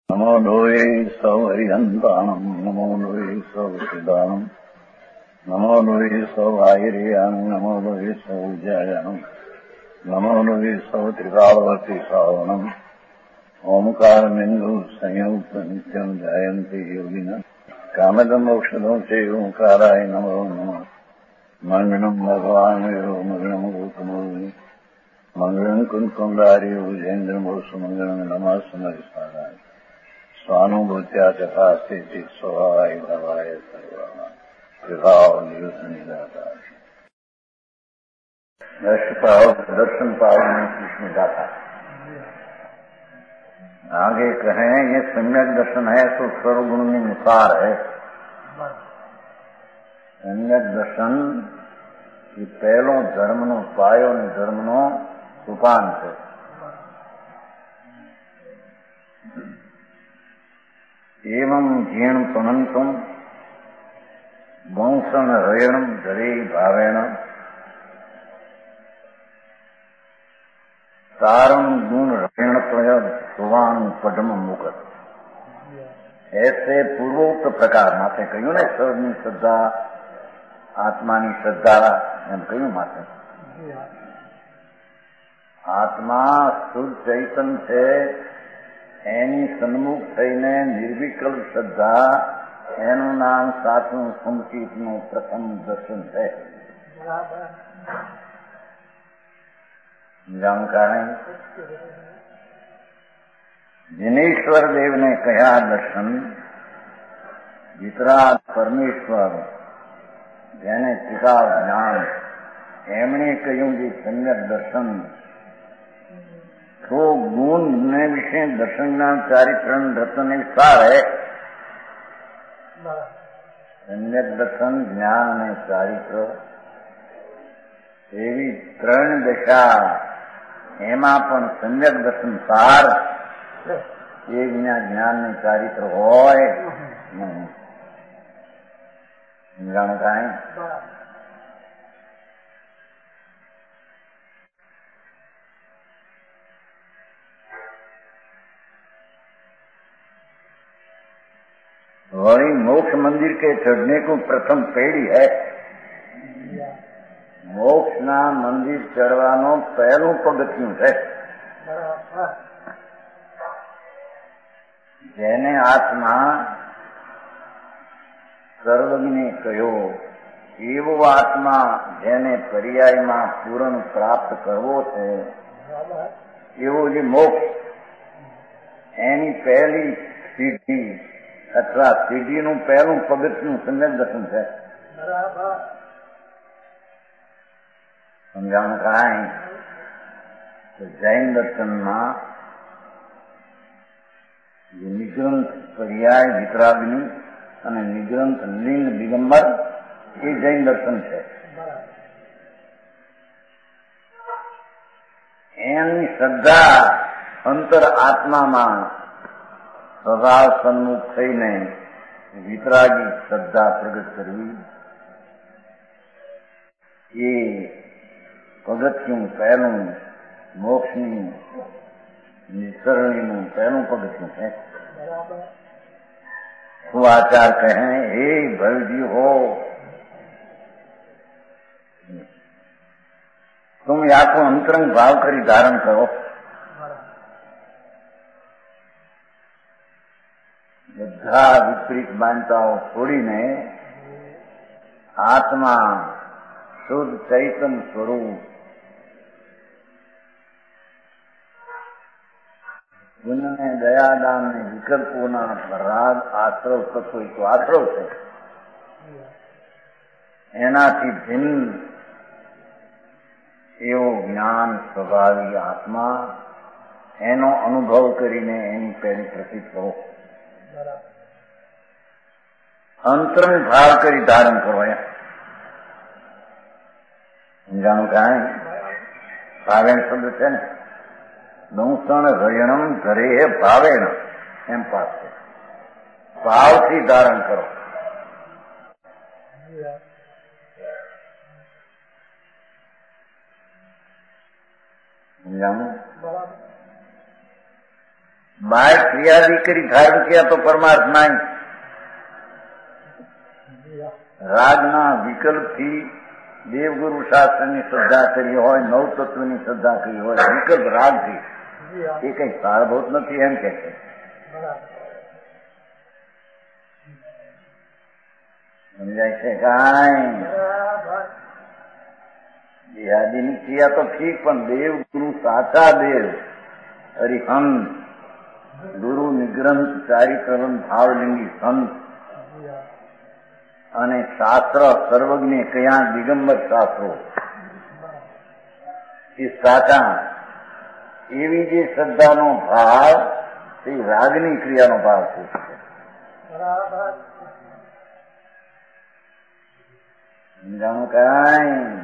नमो लोये सौहरिहन्ताणम् नमो लोये सौसिदानम् नमो लोये सौभागिर्यानम् नमो लोये सौज्यायानम् नमो लोये सौत्रिकालवती सावनम् ओंकारमिन्दु संयुक्त नित्यम् जायन्ति योगिनः कामदम् औषधम् च ओंकाराय नमो नमः मङ्गलम् भगवान् मङ्गलम् गौतमोऽग्नि मङ्गलम् कुन्कुण्डारि भुजेन्द्रमोसुमङ्गलम् नमः समरिसाराय स्वानुभूत्या चकास्ते स्वभावाय भवाय सर्वाः विभाव निदाता दर्शन पावन कृष्ण गाथा। आगे कहें ये सम्यक दर्शन है तो सर्वगुण में निसार है। सम्यक दर्शन ये पहलो धर्मनो पायो ने धर्मनो सुपान है। एवं जीर्ण पनंतुम वंशन हयणम धरे भावेण तारम गुण हयण प्रयद सुवान पद्म मुकत। ऐसे पूर्वोक्त प्रकार माथे कहू ने ईश्वरनी श्रद्धा आत्मानी श्रद्धा एम कहू माथे आत्मा शुद्ध चैतन्य છે એની સન્મુખ થઈને નિર્વિકલ્પ શ્રદ્ધા એનું નામ સાચું સંચિતનું પ્રથમ દર્શન છે। જાણકારી जिनेश्वर देव ने कहा दर्शन वितराग परमेश्वर જેને ટીકા જ્ઞાન એમણે કહ્યું કે સમ્યક દર્શન तो गुण ने विषय दर्शन ज्ञान चारित्र रतन सार है। सम्यक दर्शन ज्ञान ने चारित्र एवी त्रण दशा एमा पण सम्यक दर्शन सार ए विना ज्ञान ने चारित्र होय नहीं। जाणकाय वही मोक्ष मंदिर के चढ़ने को प्रथम पेड़ी है। मोक्ष ना मंदिर चढ़वानो पहलू पगथिયું है। જેને આત્મા સર્વજ્ઞે કહ્યો એવો આત્મા જેને પર્યાયમાં પૂરણ પ્રાપ્ત કરવો છે એવો જે મોક્ષ એની પહેલી સિદ્ધિ अथवा सीढ़ीનું પહેલું પગથિયું સમ્યક દર્શન છે। સમજાણું કાંઈ તો જૈન દર્શનમાં નિગ્રંથ પર્યાય વિતરાગની અને નિગ્રંથ લિંગ દિગંબર એ જૈન દર્શન છે। એની શ્રદ્ધા અંતર આત્મામાં સદા સન્મુખ થઈને વિતરાગી શ્રદ્ધા પ્રગટ કરવી એ પગથિયું પહેલું મોક્ષની નિસરણીનું પહેલું પગથિયું છે। શું આચાર કહે હે ભવજી हो तुम याको अंतरंग भाव करी धारण करो। બધા વિપરીત માન્યતાઓ છોડીને આત્મા શુદ્ધ ચૈતન્ય સ્વરૂપ ગુણને દયાદાન ને વિકલ્પોના રાગ આશ્રવ થતો હોય તો આશ્રવ છે એનાથી ભિન્ન એવો જ્ઞાન સ્વભાવી આત્મા એનો અનુભવ કરીને એની પહેલી પ્રતીત કરો। અંતરંગ ભાવ કરી ધારણ કરો। સમજાણું કાંઈ ભાવેણ શબ્દ છે ને દંસણ રયણમ ધરે ભાવેણ એમ પાસ છે। ભાવથી ધારણ કરો। સમજાણું બાહ્ય ક્રિયાદી કરી ધારણ કિયા તો પરમાર્થ નહીં. રાગના વિકલ્પથી દેવગુરુ શાસ્ત્રની શ્રદ્ધા કરી હોય, નવ તત્વની શ્રદ્ધા કરી હોય, વિકલ્પ રાગથી એ કઈ સારભૂત નથી એમ કે છે. સમજાય છે કાંઈ? દેહાદીની ક્રિયા તો ઠીક, પણ દેવ ગુરુ સાચા દેવ હરિહંત ગુરુ નિગ્રંથ ચારિત્રવન ભાવલિંગી સંત અને શાસ્ત્ર સર્વજ્ઞ કયા દિગંબર શાસ્ત્રો એ સાચા, એવી જે શ્રદ્ધાનો ભાવ તે રાગની ક્રિયાનો ભાવ છે. સમજાણું કાંઈ?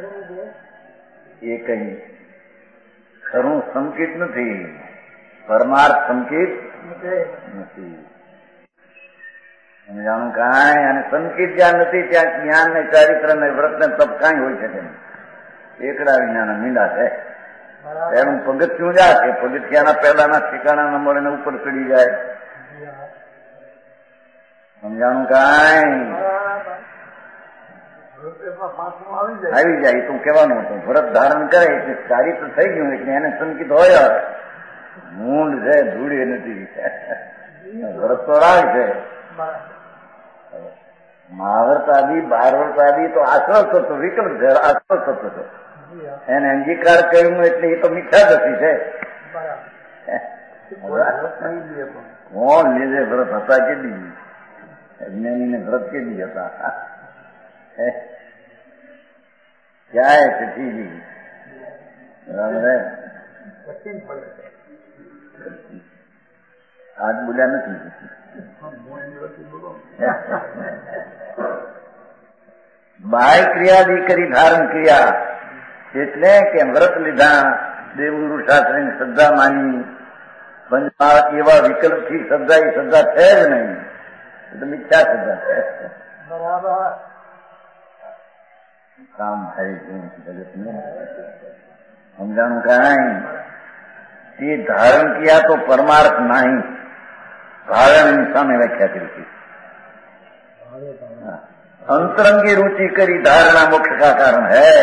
એ કઈ ખરું સંકેત નથી, પરમાર્થ સંકેત નથી. સમજાણું કાંઈ? અને સંકેત જ્યાં નથી ત્યાં જ્ઞાન ને ચારિત્ર ને વ્રત ને તપ કાંઈ હોય શકે નહીં. એકડા વિના મીંડા છે. એનું પગથિયું જા છે, પગથિયાના પહેલાના ઠેકાણા ન મળે ને ઉપર ચડી જાય. સમજાણું કાંઈ? આવી જાય તો કેવાનું હતું, વ્રત ધારણ કરે એટલે ચારિત્ર થઈ ગયું એટલે એને સંકેત હોય. મૂંડ છે, ધૂળે નથી. વ્રત તો રાગ છે. મહાવ્રતાદી 12 વ્રતાદી તો આશ્રય થતો વિકલ્પ છે, આશ્રય થતો હતો. એને અંગીકાર કર્યું એટલે એ તો મિથ્યા દશી છે. કોણ લીધે વ્રત હતા કેટલી? અજ્ઞાની ને વ્રત કેટલી હતા? ક્યાંય કઠી બરાબર. આજ બોલ્યા નથી. બાહ્ય ક્રિયાદી કરી ધારણ ક્રિયા એટલે કે વ્રત લીધા, દેવગુરુ શાસ્ત્રની શ્રદ્ધા માની, પંચમહાલ એવા વિકલ્પથી શ્રદ્ધા એ શ્રદ્ધા છે જ નહીં, એ તો મિથ્યા શ્રદ્ધા છે. બરાબર. કામ થાય જગતને સમજાણું કાંઈ? તે ધારણ કિયા તો પરમાર્થ નહીં, ભાવની સામે વ્યાખ્યા કરી છે. અંતરંગી रुचि કરી ધારણા મોક્ષ કા કારણ है.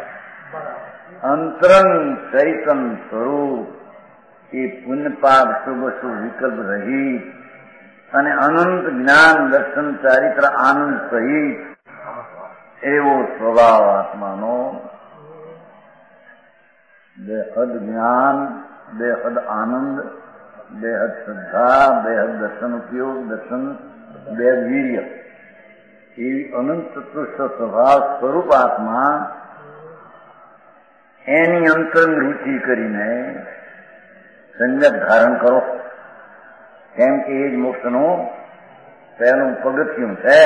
अंतरंग चैतन स्वरूप એ પુણ્ય પાપ શુભ શુભ વિકલ્પ રહિત અને અનંત જ્ઞાન દર્શન ચારિત્ર આનંદ સહિત એવો સ્વભાવ આત્માનો, બેહદ જ્ઞાન, બેહદ આનંદ, બેહદ શ્રદ્ધા, બેહદ દર્શન ઉપયોગ, દર્શન બેહદ વીર્ય, એવી અનંત ચતુષ્ટ સ્વભાવ સ્વરૂપ આત્મા એની અંતરંગ રુચિ કરીને સંયત ધારણ કરો. કેમ કે એ જ મોક્ષનું પહેલું પગથિયું છે.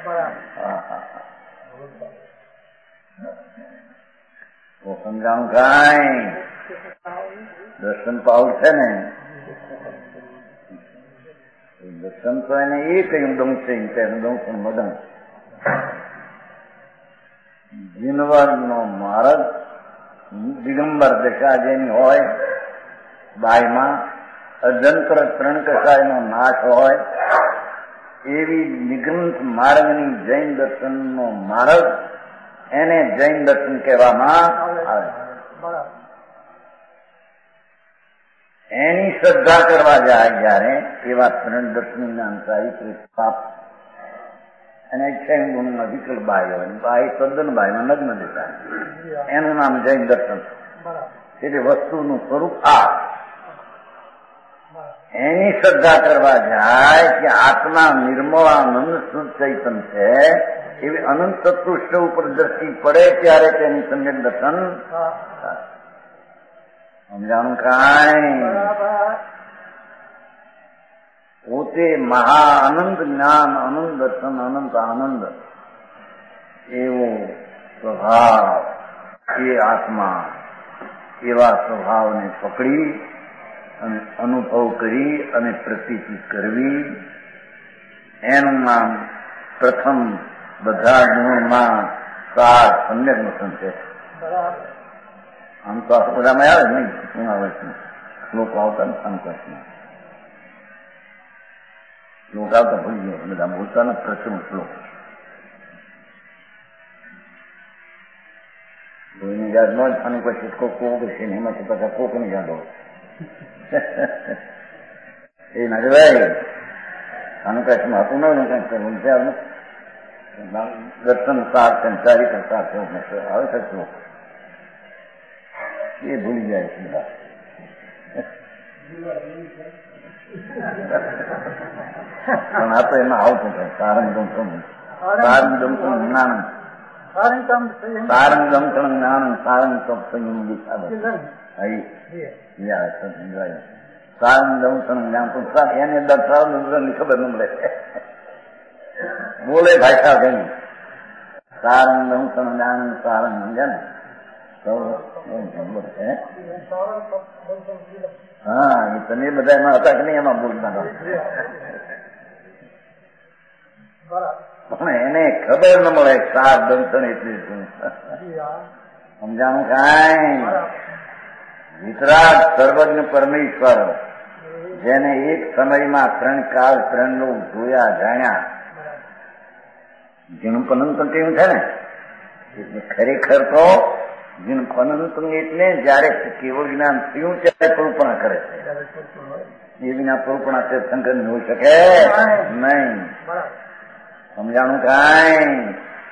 તો સમજાણું કાંઈ? દર્શન પાઉલ છે ને, દર્શન તો એને એ કહ્યું દઉં છે તેનું દઉં છું મદન. જીનવરનો માર્ગ દિગંબર દશા જેની હોય, બાયમાં અજંત્ર ત્રણ કસાયનો નાશ હોય, એવી નિગ્રંથ માર્ગની જૈન દર્શનનો માર્ગ એને જૈન દર્શન કહેવામાં આવે. એની શ્રદ્ધા કરવા જાય જયારે એવા ત્રણ દર્શન ચારિત્ર પાપ અને ક્ષય ગુણમાં વિકલ્પ બાહ્ય હોય, બાહ્ય તદ્દન બાહ્યમાં નગ્ન દેખાય, એનું નામ જૈન દર્શન. એટલે વસ્તુનું સ્વરૂપ આ. એની શ્રદ્ધા કરવા જાય કે આત્મા નિર્મળ આનંદ શુદ્ધ ચૈતન છે, એવી અનંત તત્વષ્ટ ઉપર દ્રષ્ટિ પડે ત્યારે તેની સમ્યક દર્શન. સમજાણું કાંઈ? પોતે મહા અનંત જ્ઞાન, અનંત દર્શન, અનંત આનંદ એવો સ્વભાવ એ આત્મા, એવા સ્વભાવને પકડી અને અનુભવ કરી અને પ્રતીતિ કરવી, એનું નામ પ્રથમ બધા ગુણમાં સાર સમ્યક દર્શન છે. આમ તો આ બધામાં આવે નહીં, શું આવે છે? લોકો આવતા ને સંકટમાં શ્લોક આવતા ભૂલી ગયો, બધા બોલતા ને પ્રથમ શ્લોક કોઈની યાદ ન અને પછી કોક છે ને એમાંથી પાછા કોકની યાદ હોય એ ના કહેવાય. આનું કચ્છમાં હતું ને કઈ દર્શન સાર છે ચારિત્ર સાર છે આવે છે શ્લોક એ ભૂલી જાય છે બધા. પણ આ તો એમાં આવતું છે સારંગમ સારંગમ જ્ઞાન સારંગમ જ્ઞાન સારંગ સંયમ દિશા સારંગમ જ્ઞાન પુસ્તક એને દર્શાવની ખબર ન મળે બોલે ભાષા ગઈ સારંગમ જ્ઞાન સારંગ સમજે ને હા એ તમે બધા એમાં હતા કે નહીં એમાં બોલતા પણ એને ખબર ન મળે સાર દંશન એટલે શું સમજાણું કાંઈ. વિતરાગ સર્વજ્ઞ પરમેશ્વર જેને એક સમયમાં 3 કાળ 3 લોક જોયા જાણ્યા જેનું પનંત કેવું છે ને એટલે ખરેખર તો જેનું પનંત એટલે જયારે કેવળ જ્ઞાન થયું ત્યારે કલ્પના કરે છે એ વિના કલ્પના તે શંકર ન હોઈ શકે નહીં. સમજાણું કાંઈ.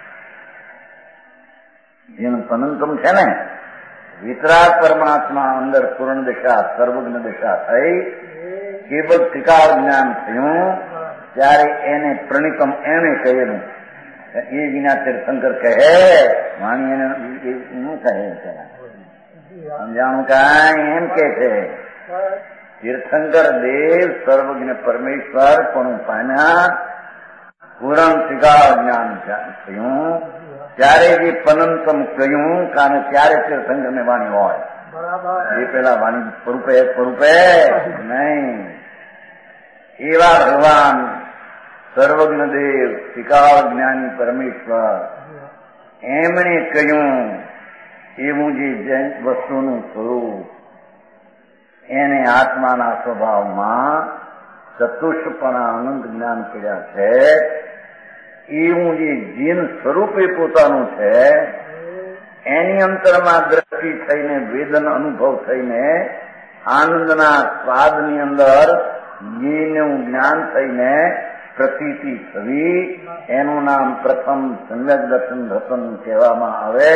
જેનું પનંતમ છે ને વિતરાગ પરમાત્મા અંદર પૂર્ણ દશા સર્વજ્ઞ દશા થઈ કેવળ ત્રિકાળ જ્ઞાન થયું ત્યારે એને પ્રણિતમ એને કહેલું એ વિના તીર્થંકર કહે વાણી એને શું કહે છે સમજાણું કાંઈ એમ કે છે તીર્થંકર દેવ સર્વજ્ઞ પરમેશ્વર પણ પામ્યા પૂરણ ત્રિકાળ જ્ઞાન થયું ત્યારે જે પનંતમ કહ્યું કારણ ત્યારે તીર્થંકર ને વાણી હોય એ પેલા વાણી સ્વરૂપે નહીં. એવા ભગવાન સર્વજ્ઞ દેવ ત્રિકાળ જ્ઞાની પરમેશ્વર એમણે કહ્યું એવું જે વસ્તુનું સ્વરૂપ એને આત્માના સ્વભાવમાં ચતુષ્પણા અનંત જ્ઞાન કર્યા છે એવું જે જીન સ્વરૂપે પોતાનું છે એની અંતરમાં દ્રષ્ટિ થઈને વેદન અનુભવ થઈને આનંદના સ્વાદની અંદર જીનું જ્ઞાન થઈને પ્રતીતિ થવી એનું નામ પ્રથમ સમ્યક દર્શન રતન કહેવામાં આવે.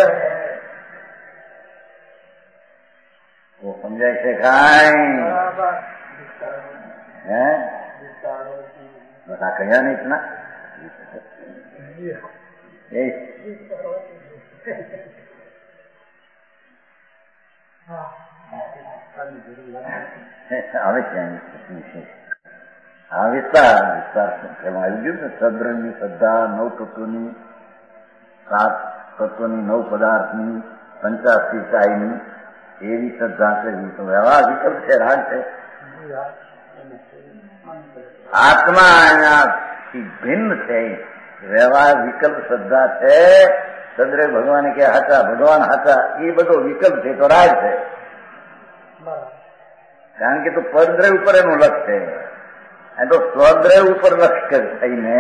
તો સમજાય છે કાંઈ હે બધા કહ્યા નહીં ના આવે છે હા વિસ્તાર એમાં આવી ગયું ને સદ્રંગની શ્રદ્ધા 9 તત્વોની 7 તત્વોની 9 પદાર્થની 85 કાયની એવી શ્રદ્ધા કરવી તો વ્યવહાર વિકલ્પ છે રાગ છે. આત્મા એનાથી ભિન્ન છે વ્યવહાર વિકલ્પ શ્રદ્ધા છે. સદરે ભગવાને કે હતા ભગવાન હતા એ બધો વિકલ્પ છે તો રાગ છે કારણ કે તો પરદ્રય ઉપર એનું લક્ષ છે એ તો સ્વદ્રય ઉપર લક્ષ થઈને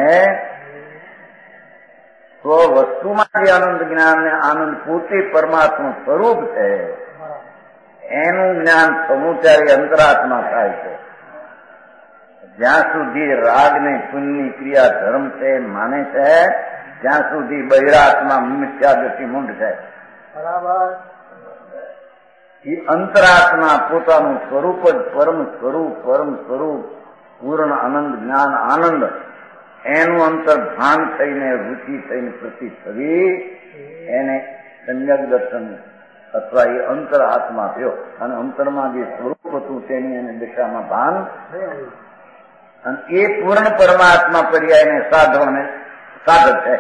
સ્વ વસ્તુમાં જે આનંદ જ્ઞાન ને આનંદ પોતે પરમાત્મા સ્વરૂપ છે એનું જ્ઞાન સમુચારી અંતરાત્મા થાય છે. જ્યાં સુધી રાગ ને પુણ્યની ક્રિયા ધર્મ છે માને છે ત્યાં સુધી બહિરાત્મા મિથ્યા ગતિ મૂંઢ છે. બરાબર. એ અંતરાત્મા પોતાનું સ્વરૂપ જ પરમ સ્વરૂપ પૂર્ણ આનંદ જ્ઞાન આનંદ એનું અંતર ભાન થઈને રુચિ થઈને પ્રતિ થવી એને સમ્યક દર્શન અથવા એ અંતર આત્મા થયો અને અંતરમાં જે સ્વરૂપ હતું તેની એને દિશામાં ભાન અને એ પૂર્ણ પરમાત્મા પર્યાયને સાધવાને સાધક છે.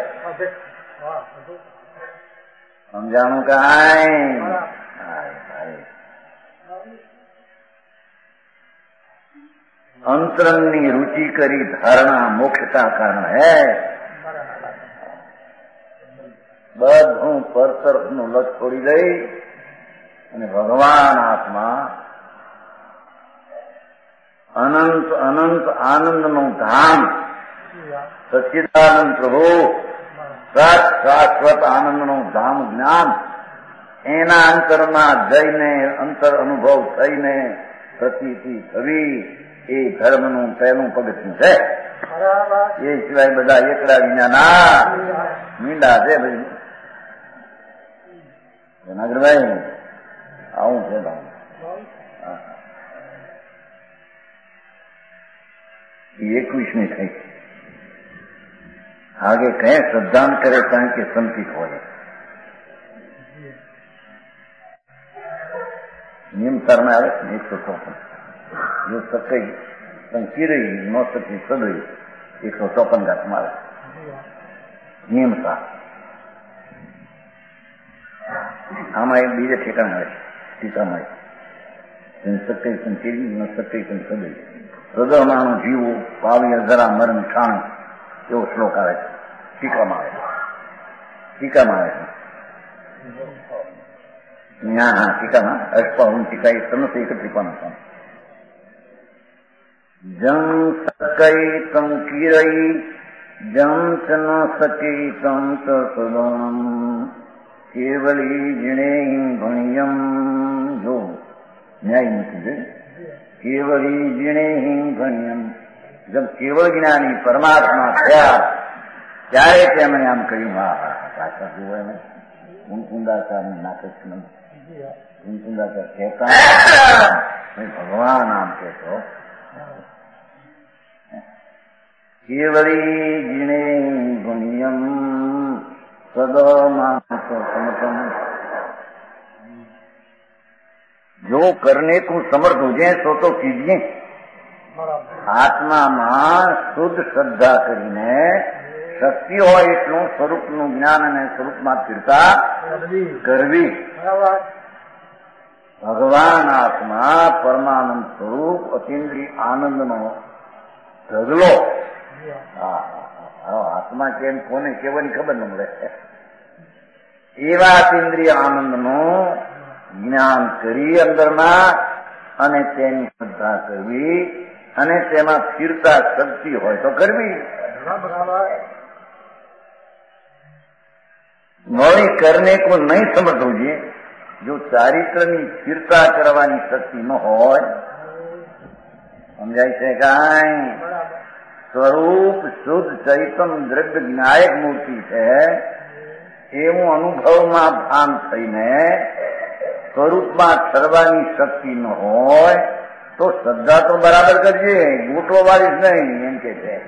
સમજાણું કાંઈ. અંતરંગની રુચિ કરી ધારણા મોક્ષતા કારણ હે. બધું પર તરફનું લક્ષ છોડી દઈ અને ભગવાન આત્મા અનંત અનંત આનંદનું ધામ સચ્ચિદાનંદ પ્રભુ શાશ્વત આનંદનું ધામ જ્ઞાન એના અંતરમાં જઈને અંતર અનુભવ થઈને પ્રતીતિ થવી એ ધર્મનું પહેલું પગથિયું છે. એ સિવાય બધા એકડા વિનાના મીંડા છે. ભાઈ નાગરભાઈ આવું છે. 21મી થઈ આગે કઈ શ્રદ્ધાન કરે કારણ કે સંકિત હોય નિયમ સારને આવે છે 154 જો સકઈ સંકીરી ન સકી સદઈ 154 ઘાતમાં આવે નિયમ સાર. આમાં એક બીજે ઠેકાણ આવે છે ટીકામાં સકઈ સંકીરી ન સકઈ સદઈ હૃદયમાનું જીવું પાવ્ય જરા મરણ ઠાણ એવો શ્લોક આવે છે ટીકામાં આવે છે. હા ટીકામાં અષ્ટાવન ટીકા એ સમસ્ત એક ટીકામાં છે. જમ સકઈ તમ કિરઈ જમ ચ ન સકી તમ ચ સદમ કેવલી જીણે ભણ્યમ. જો ન્યાય નથી જોઈ કેવલી જીણે ભણ્યમ. જબ કેવળ જ્ઞાની પરમાત્મા થયા ત્યારે તેમણે આમ કહ્યું હા પાછા જોવાય ને કુંકુંદાચાર નાટક નહીં. કુંકુંદાચાર કહેતા ભગવાન આમ કહેતો કેવલી જીણે ગુણ્યમ સદા સમતમ. જો કરને કો સમર્થ हो जाए तो कीजिए. આત્મામાં શુદ્ધ શ્રદ્ધા કરીને શક્તિ હોય એટલું સ્વરૂપનું જ્ઞાન અને સ્વરૂપમાં સ્થિરતા કરવી. ભગવાન આત્મા પરમાનંદ સ્વરૂપ અતિન્દ્રિય આનંદનો ઢગલો. આત્મા કેમ કોને કેવાની ખબર ન મળે. એવા અતિન્દ્રિય આનંદનું જ્ઞાન કરી અંદરમાં અને તેની શ્રદ્ધા કરવી અને તેમાં સ્થિરતા શક્તિ હોય તો કરવી. નોઈ કરને કો નહીં સમજવું જોઈએ. જો ચારિત્રની સ્થિરતા કરવાની શક્તિ ન હોય સમજાય છે કાંઈ. સ્વરૂપ શુદ્ધ ચૈતન દ્રવ્ય જ્ઞાયક મૂર્તિ છે એવું અનુભવમાં ભાન થઈને સ્વરૂપમાં ઠરવાની શક્તિ ન હોય તો શ્રદ્ધા તો બરાબર કરજે, ગોટો વાળીશ નહીં એમ કે છે.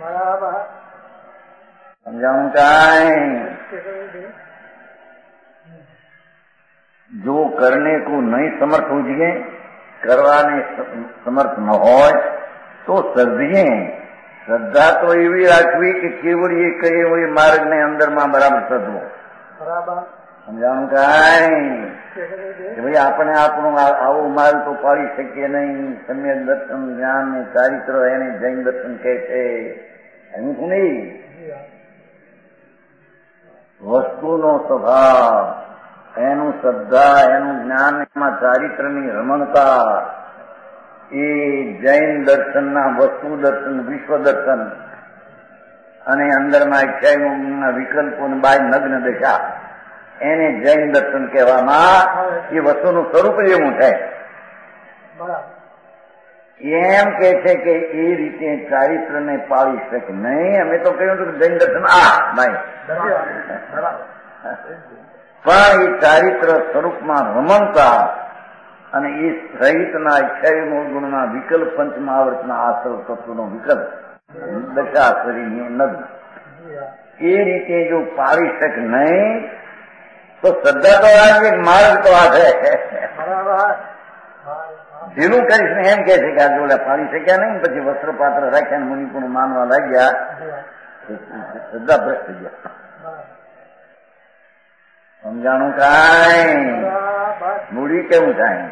સમજાવું કાંઈ. જો કરને કો નહીં સમર્થ हो जाए કરવાને સમર્થ ન હોય તો સર્જીએ. શ્રદ્ધા તો એવી રાખવી કે કેવળ એ કહે એ માર્ગને અંદરમાં બરાબર સદવો. સમજાણું કાંઈ કે ભાઈ આપણે આપણું આવો માલ તો પાડી શકીએ નહીં. સમ્યક દર્શન જ્ઞાન ને ચારિત્ર એને જૈન દર્શન કહે છે. એનું શું નહીં. વસ્તુનો સ્વભાવ એનું શ્રદ્ધા એનું જ્ઞાન એમાં ચારિત્રની રમણતા એ જૈન દર્શનના વસ્તુ દર્શન વિશ્વ દર્શન અને અંદરમાં અખ્યાયના વિકલ્પો બાય નગ્ન દશા એને જૈન દર્શન કહેવામાં એ વસ્તુનું સ્વરૂપ જેવું છે. એમ કે છે કે એ રીતે ચારિત્રને પાળી શકે નહીં. અમે તો કહ્યું હતું કે જૈન દર્શન નહીં પણ એ ચારિત્ર સ્વરૂપમાં રમણતા અને એ સહિતના 28 ગુણના વિકલ્પ પંચમહાવર્તના આસર તત્વનો વિકલ્પ દશા શરીરની નગ્ન એ રીતે જો પાળી શકે નહીં તો શ્રદ્ધા તો આ માર્ગ તો આ છે. ઢીલું કરીશ ને એમ કે છે કે આ જોડે પાડી શક્યા નહીં પછી વસ્ત્રપાત્ર રાખ્યા મુનિપુણ માનવા લાગ્યા શ્રદ્ધા ભ્રષ્ટ થઈ ગયા. સમજાણું કાંઈ. મૂડી કેવું થાય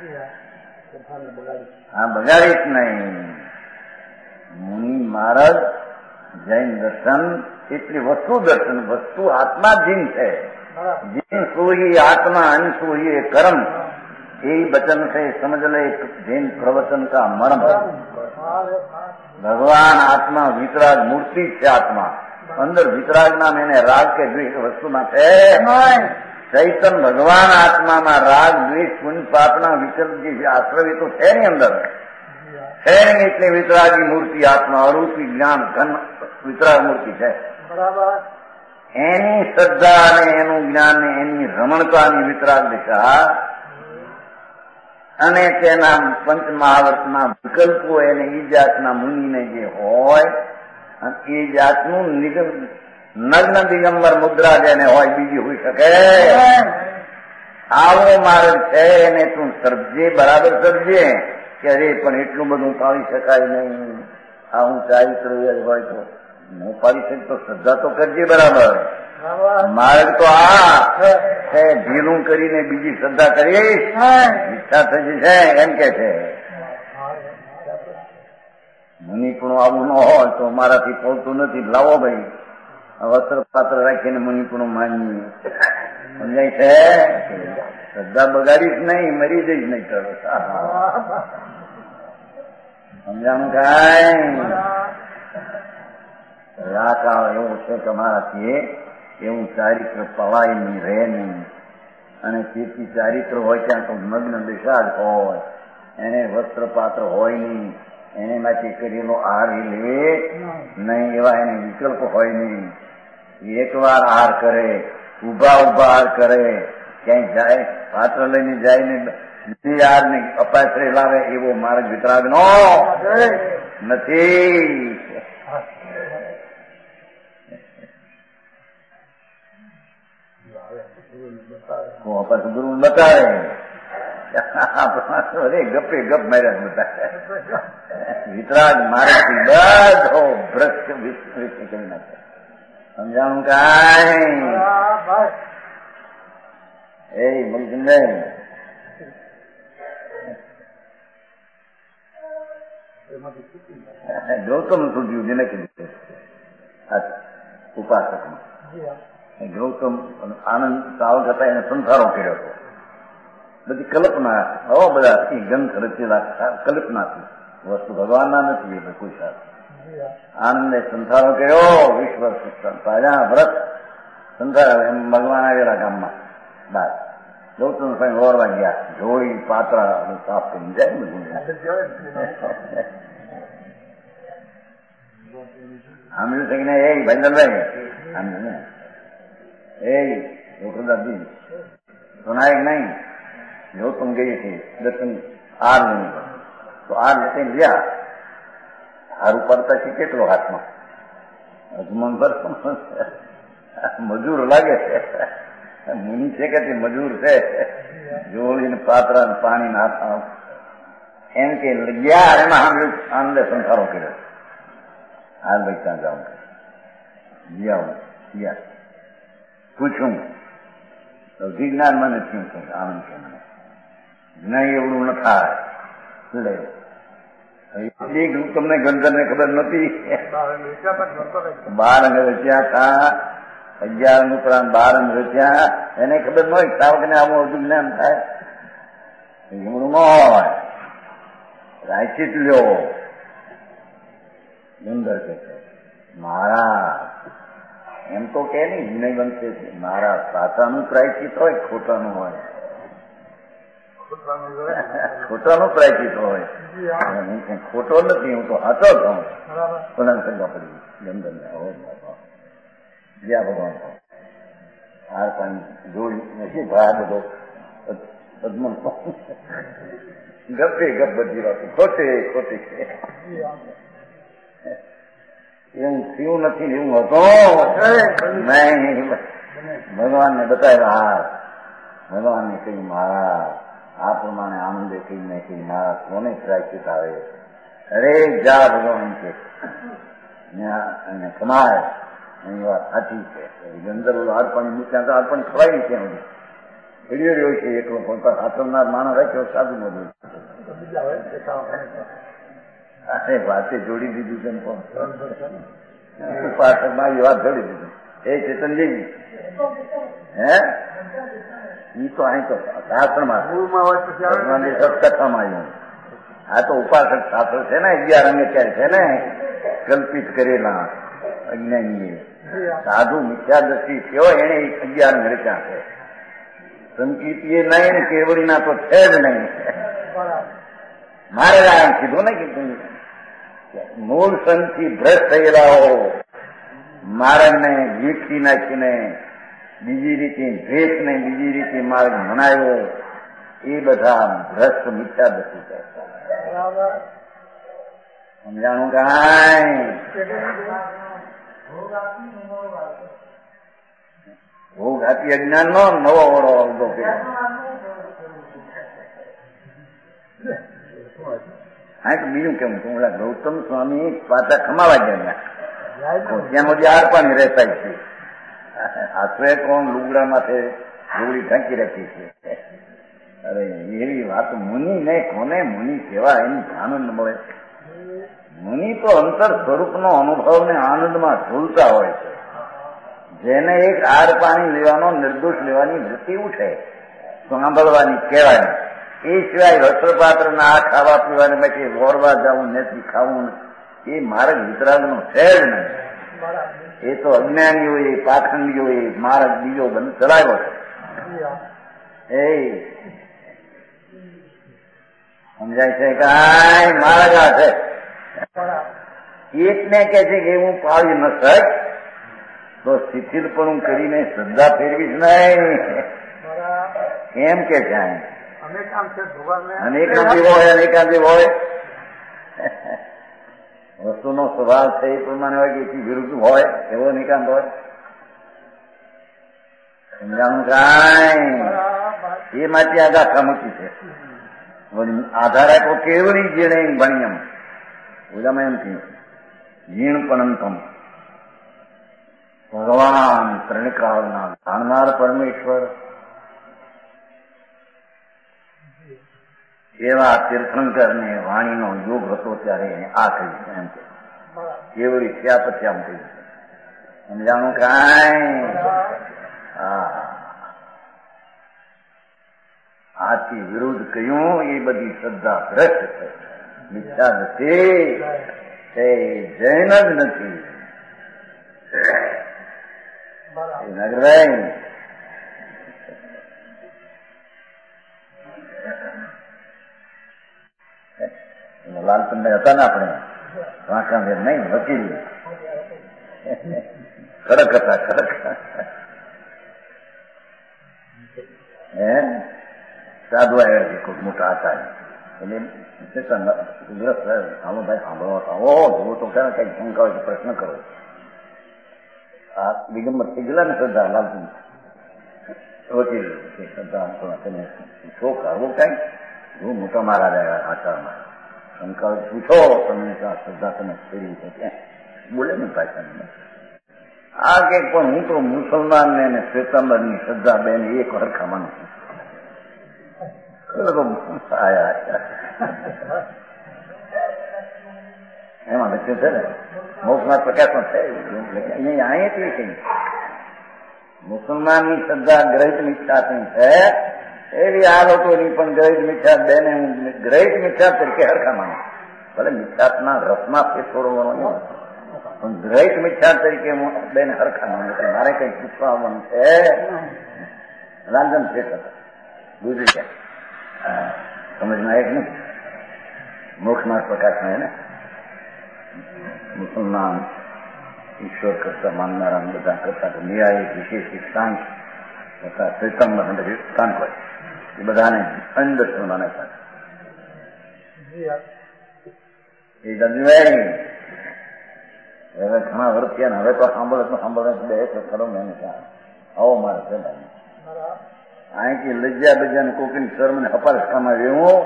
હા બગાડીશ નહીં. મુનિ મહારાજ જૈન દર્શન એટલી વસ્તુ દર્શન વસ્તુ આત્મા જીન છે. જીન સોહી આત્મા અન સોહી કર્મ यही वचन से समझ ले जैन प्रवचन का मर्म। भगवान आत्मा वितराग मूर्ति છે આત્મા અંદર વિતરાગના એને રાગ કે દ્વેષ વસ્તુમાં છે ચૈતન ભગવાન આત્મામાં રાગ દ્વેષ પુણ્ય પાપના વિકલ્પ જે આશ્રય તો છે ની અંદર છે નહીં એટલે વિતરાગી મૂર્તિ આત્મા અરૂપી જ્ઞાન ઘન વિતરાગ મૂર્તિ છે બરાબર એની શ્રદ્ધા અને એનું જ્ઞાન ને એની રમણતાની વિતરાગ દિશા અને તેના પંચ મહાવર્તના વિકલ્પો એને એ જાતના મુનિને જે હોય એ જાતનું નગ્ન દિગંબર મુદ્રા જેને હોય બીજી હોઈ શકે આવો માર્ગ છે એને તું સર્જે બરાબર સર્જે કે અરે પણ એટલું બધું પાળી શકાય નહીં આ હું ચારિત્ર હોય તો હું પાડી શકતો શ્રદ્ધા તો કરજે બરાબર માર્ગ તો આ છે ઢીલું કરીને બીજી શ્રદ્ધા કરીશ ઈચ્છા થતી છે એમ કે છે મુનિપણું આવું ન હોય તો મારાથી પહોંચતું નથી લાવો ભાઈ વસ્ત્ર પાત્ર રાખીને મુનિપણું માનવી સમજાય છે શ્રદ્ધા બગાડીશ નહીં મરી જઈશ નહીં કરો સમજાણું કાંઈ રાકા એવું છે કે અમારાથી એવું ચારિત્ર પવાય નહીં રહે નહીં અને તેથી ચારિત્ર હોય ત્યાં તો મગ્ન દિશા જ હોય એને વસ્ત્ર પાત્ર હોય નહીં એને માંથી કરેલો આહાર લે નહીં એવા એને વિકલ્પ હોય નહીં એકવાર આહાર કરે ઉભા આહાર કરે ક્યાંય જાય પાત્ર લઈને જાય ને આહાર ને અપાશ્રય લાવે એવો માર્ગ વિતરાગ નો નથી પછી ગુરુ બતાવે અરે ગપે ગપ માર્યા બતાવે વિતરાગ માર્ગથી બધો ભ્રષ્ટ વિસ્તૃત કરી નાખે સમજાણું કાંઈ એ બોલશે ગૌતમ સુધ્યું જેને કીધું ઉપાસકમાં ગૌતમ આનંદ સાવક હતા એને સંસારો કર્યો હતો બધી કલ્પના આવા બધા ગ્રંથ રચેલા કલ્પનાથી વસ્તુ ભગવાનના નથી એ કોઈ સાથે આનંદે સંસારો કર્યો વિશ્વ વ્રત સંસાર એમ ભગવાન આવેલા ગામમાં બાર ગૌતમ સ્વામી ઓરવા ગયા જોડી પાત્રા સાફ કરી જાય બધું સાંભળ્યું છે કે નહીં એ ભાઈલાલભાઈ સાંભળ્યું એ ગોકળદાસજી સુનાય નહીં ગૌતમ ગઈ હતી દર્શન આર નહીં તો આર લઈને ગયા હાર ઉપાડતા છે કેટલો હાથમાં અજમન પર મજૂર લાગે છે મુનિ છે કે મજૂર છે જોડીને પાત્રા પાણી નાખા એમ કે ગયા એમાં સાંભળ્યું આનંદે સંસારો કર્યો હાલ ભાઈ ત્યાં જાઉં ગયા પૂછું વિજ્ઞાન મને થયું છે આનંદ છે મને નહીં એવડું ન થાય લે તમને ગંધર ને ખબર નથી 12 રચ્યા હતા 11 ઉપરાંત 12 રચ્યા એને ખબર ન હોય સાવક ને આવું વિજ્ઞાન થાય એવડું ન હોય રાચિત લ્યો ગંધર કે મારા એમ તો કે નહીં વિનય બનશે મારા સાચાનું પ્રાયચિત હોય ખોટાનું હોય ખોટાનું પ્રાયચિત હોય ખોટો નથી હું તો હાચો છું પણ સંગા પડી ગંદન જ્યાં ભગવાન હાર પાણી જોડી નથી ભા બધો પદ્મન ગપે ગપ બધી વાતો ખોટે ખોટી છે એવું થયું નથી એવું હતો ભગવાનને બતાવ્યા હાથ ભગવાનને કહ્યું મહારાજ આ પ્રમાણે આનંદે કહીને કહી મહારાજ કોને પ્રાયચિત આવે અરે જા ભગવાન છે કમાય એની વાત સાચી છે ગંદર હાથ પાણી મૂક્યા તો હાથ પાણી ખવાય છે ફેર્યો રહ્યો છે એકલો પણ હાથવનાર માણસ રાખ્યો સાધુ બધું અરે વાતે જોડી દીધું છે ઉપાસક મારી વાત જોડી દીધું એ ચેતનજી હે ઈ તો અહીં તો શાસ્ત્રમાં સત્કથામાં આવ્યું. આ તો ઉપાસક શાસ્ત્ર છે ને, 11 અંગે ક્યારે છે ને કલ્પિત કરેલા અજ્ઞાનીએ. સાધુ મિથ્યાદર્શી થયો એને 11 અંગ રચ્યા છે. સંકીર્તિએ નહીં, કેવડીના તો છે જ નહીં. મારે આમ કીધું ને કે મૂળ સંતથી ભ્રષ્ટ થયેલાઓ માર્ગને ગીઠી નાખીને બીજી રીતે ભેટને બીજી રીતે માર્ગ મનાવ્યો, એ બધા ભ્રષ્ટ મિથ્યાદર્શી છે. સમજાણું કાંઈ? ભોગ આપી અજ્ઞાન નો નવો ઓળો ઉભો કર્યો. હા તો બીજું કેમ કહું, ગૌતમ સ્વામી પાછા ખમાવા ગયા ત્યાં બધી આરપાની રહેતા છે. આશ્રય કોણ લુગડા માથે લુગડી ઢાંકી રાખી છે. અરે એવી વાત મુનિ ને કોને મુનિ કહેવાય? એની આનંદ મળે. મુનિ તો અંતર સ્વરૂપનો અનુભવ ને આનંદમાં ઝૂલતા હોય છે. જેને એક આર પાણી લેવાનો, નિર્દોષ લેવાની વૃત્તિ ઉઠે, સાંભળવાની કહેવાય. એ સિવાય રસપાત્ર ના આ ખાવા પીવાને પછી વોરવા જવું નથી, ખાવું, એ માર્ગ વિતરાગનો છે જ નહીં. એ તો અજ્ઞાનીઓએ, પાખંડીઓએ માર્ગ બીજો બંધ ચલાવ્યો છે. એ સમજાય છે? કાંઈ માર્ગ આ છે. એકને કે છે કે હું પાળી ન શક તો શિથિલપણું કરીને શ્રદ્ધા ફેરવીશ નહીં એમ કે છે. અનેકાંતિ હોય વસ્તુનો સ્વભાવ છે એ પ્રમાણે હોય કે એથી વિરુદ્ધ હોય એવો નિકાંત હોય. સમજાણું કાંઈ? એ માટે આ દાખલા મૂકી છે. આધાર આપ્યો કેવળી જીણે ભણ્યમ ઉદામાં એમ થયું જીણપણંતમ. ભગવાન ત્રણકાળના જાણનાર પરમેશ્વર એવા તીર્થંકરને વાણીનો યોગ હતો ત્યારે એને આ કહ્યું એમ કે કેવળી થયા પછી આમ કહ્યું. સમજાણું કાંઈ? આથી વિરુદ્ધ કહ્યું એ બધી શ્રદ્ધા ભ્રષ્ટ છે, મિથ્યા નથી, તે જૈન જ નથી. નગરભાઈ લાલચંદ હતા ને આપણે વાંકાનેર નહીં, વકીલ ખડક હતા, ખડક. સાધુ આવ્યા છે ખૂબ મોટા હતા એટલે હાલો ભાઈ સાંભળો, આવો જુઓ તો ક્યાં કઈ શંકા હોય તો પ્રશ્ન કરો. આ દિગંબર થઈ ગયેલા ને શ્રદ્ધા લાલચંદ વકીલ શ્રદ્ધા તમે પૂછો કરવો કઈ બહુ મોટા મહારાજ આવ્યા આચારમાં શંકા પૂછો તમે શ્રદ્ધા તમે ફેરવી છે ક્યાં બોલે ને પાછા આ કે પણ હું તો મુસલમાન ને શ્વેતાંબર ની શ્રદ્ધા બેન એક હરખા માનું છું. એમાં લખ્યું છે ને મોક્ષના પ્રકાશમાં છે અહીંયાથી કઈ મુસલમાનની શ્રદ્ધા ગ્રહિત મિથ્યાની છે એવી આ લોકોની પણ ગ્રહિત મિથ્યા બેને હું ગ્રહિત મિથ્યા તરીકે હરખા માનું. ભલે મિથ્યાના રસમાં થોડો પણ ગ્રહિત મિથ્યા તરીકે હું બેન હરખા માનું છું. મારે કઈ પૂછવા આવવાનું છે? લાલચંદ શેઠ હતા, ગુજરી ગયા. સમજમાં એક નહીં મોક્ષના પ્રકાશમાં એને મુસલમાન ઈશ્વર કરતા માનનારા બધા કરતા ન્યાય વિશેષ સ્થાન તથા શ્વેતાંબર સ્થાન હોય એ બધાને અંદર્શન માને પાસે એ દંડવાય. હવે ઘણા વર્ષ થયા હવે તો સાંભળે બે ખરો મેં આવો મારે છે અહીંથી લજ્જા બજાને કોકની શર્મને હપાસ કામમાં રહેવું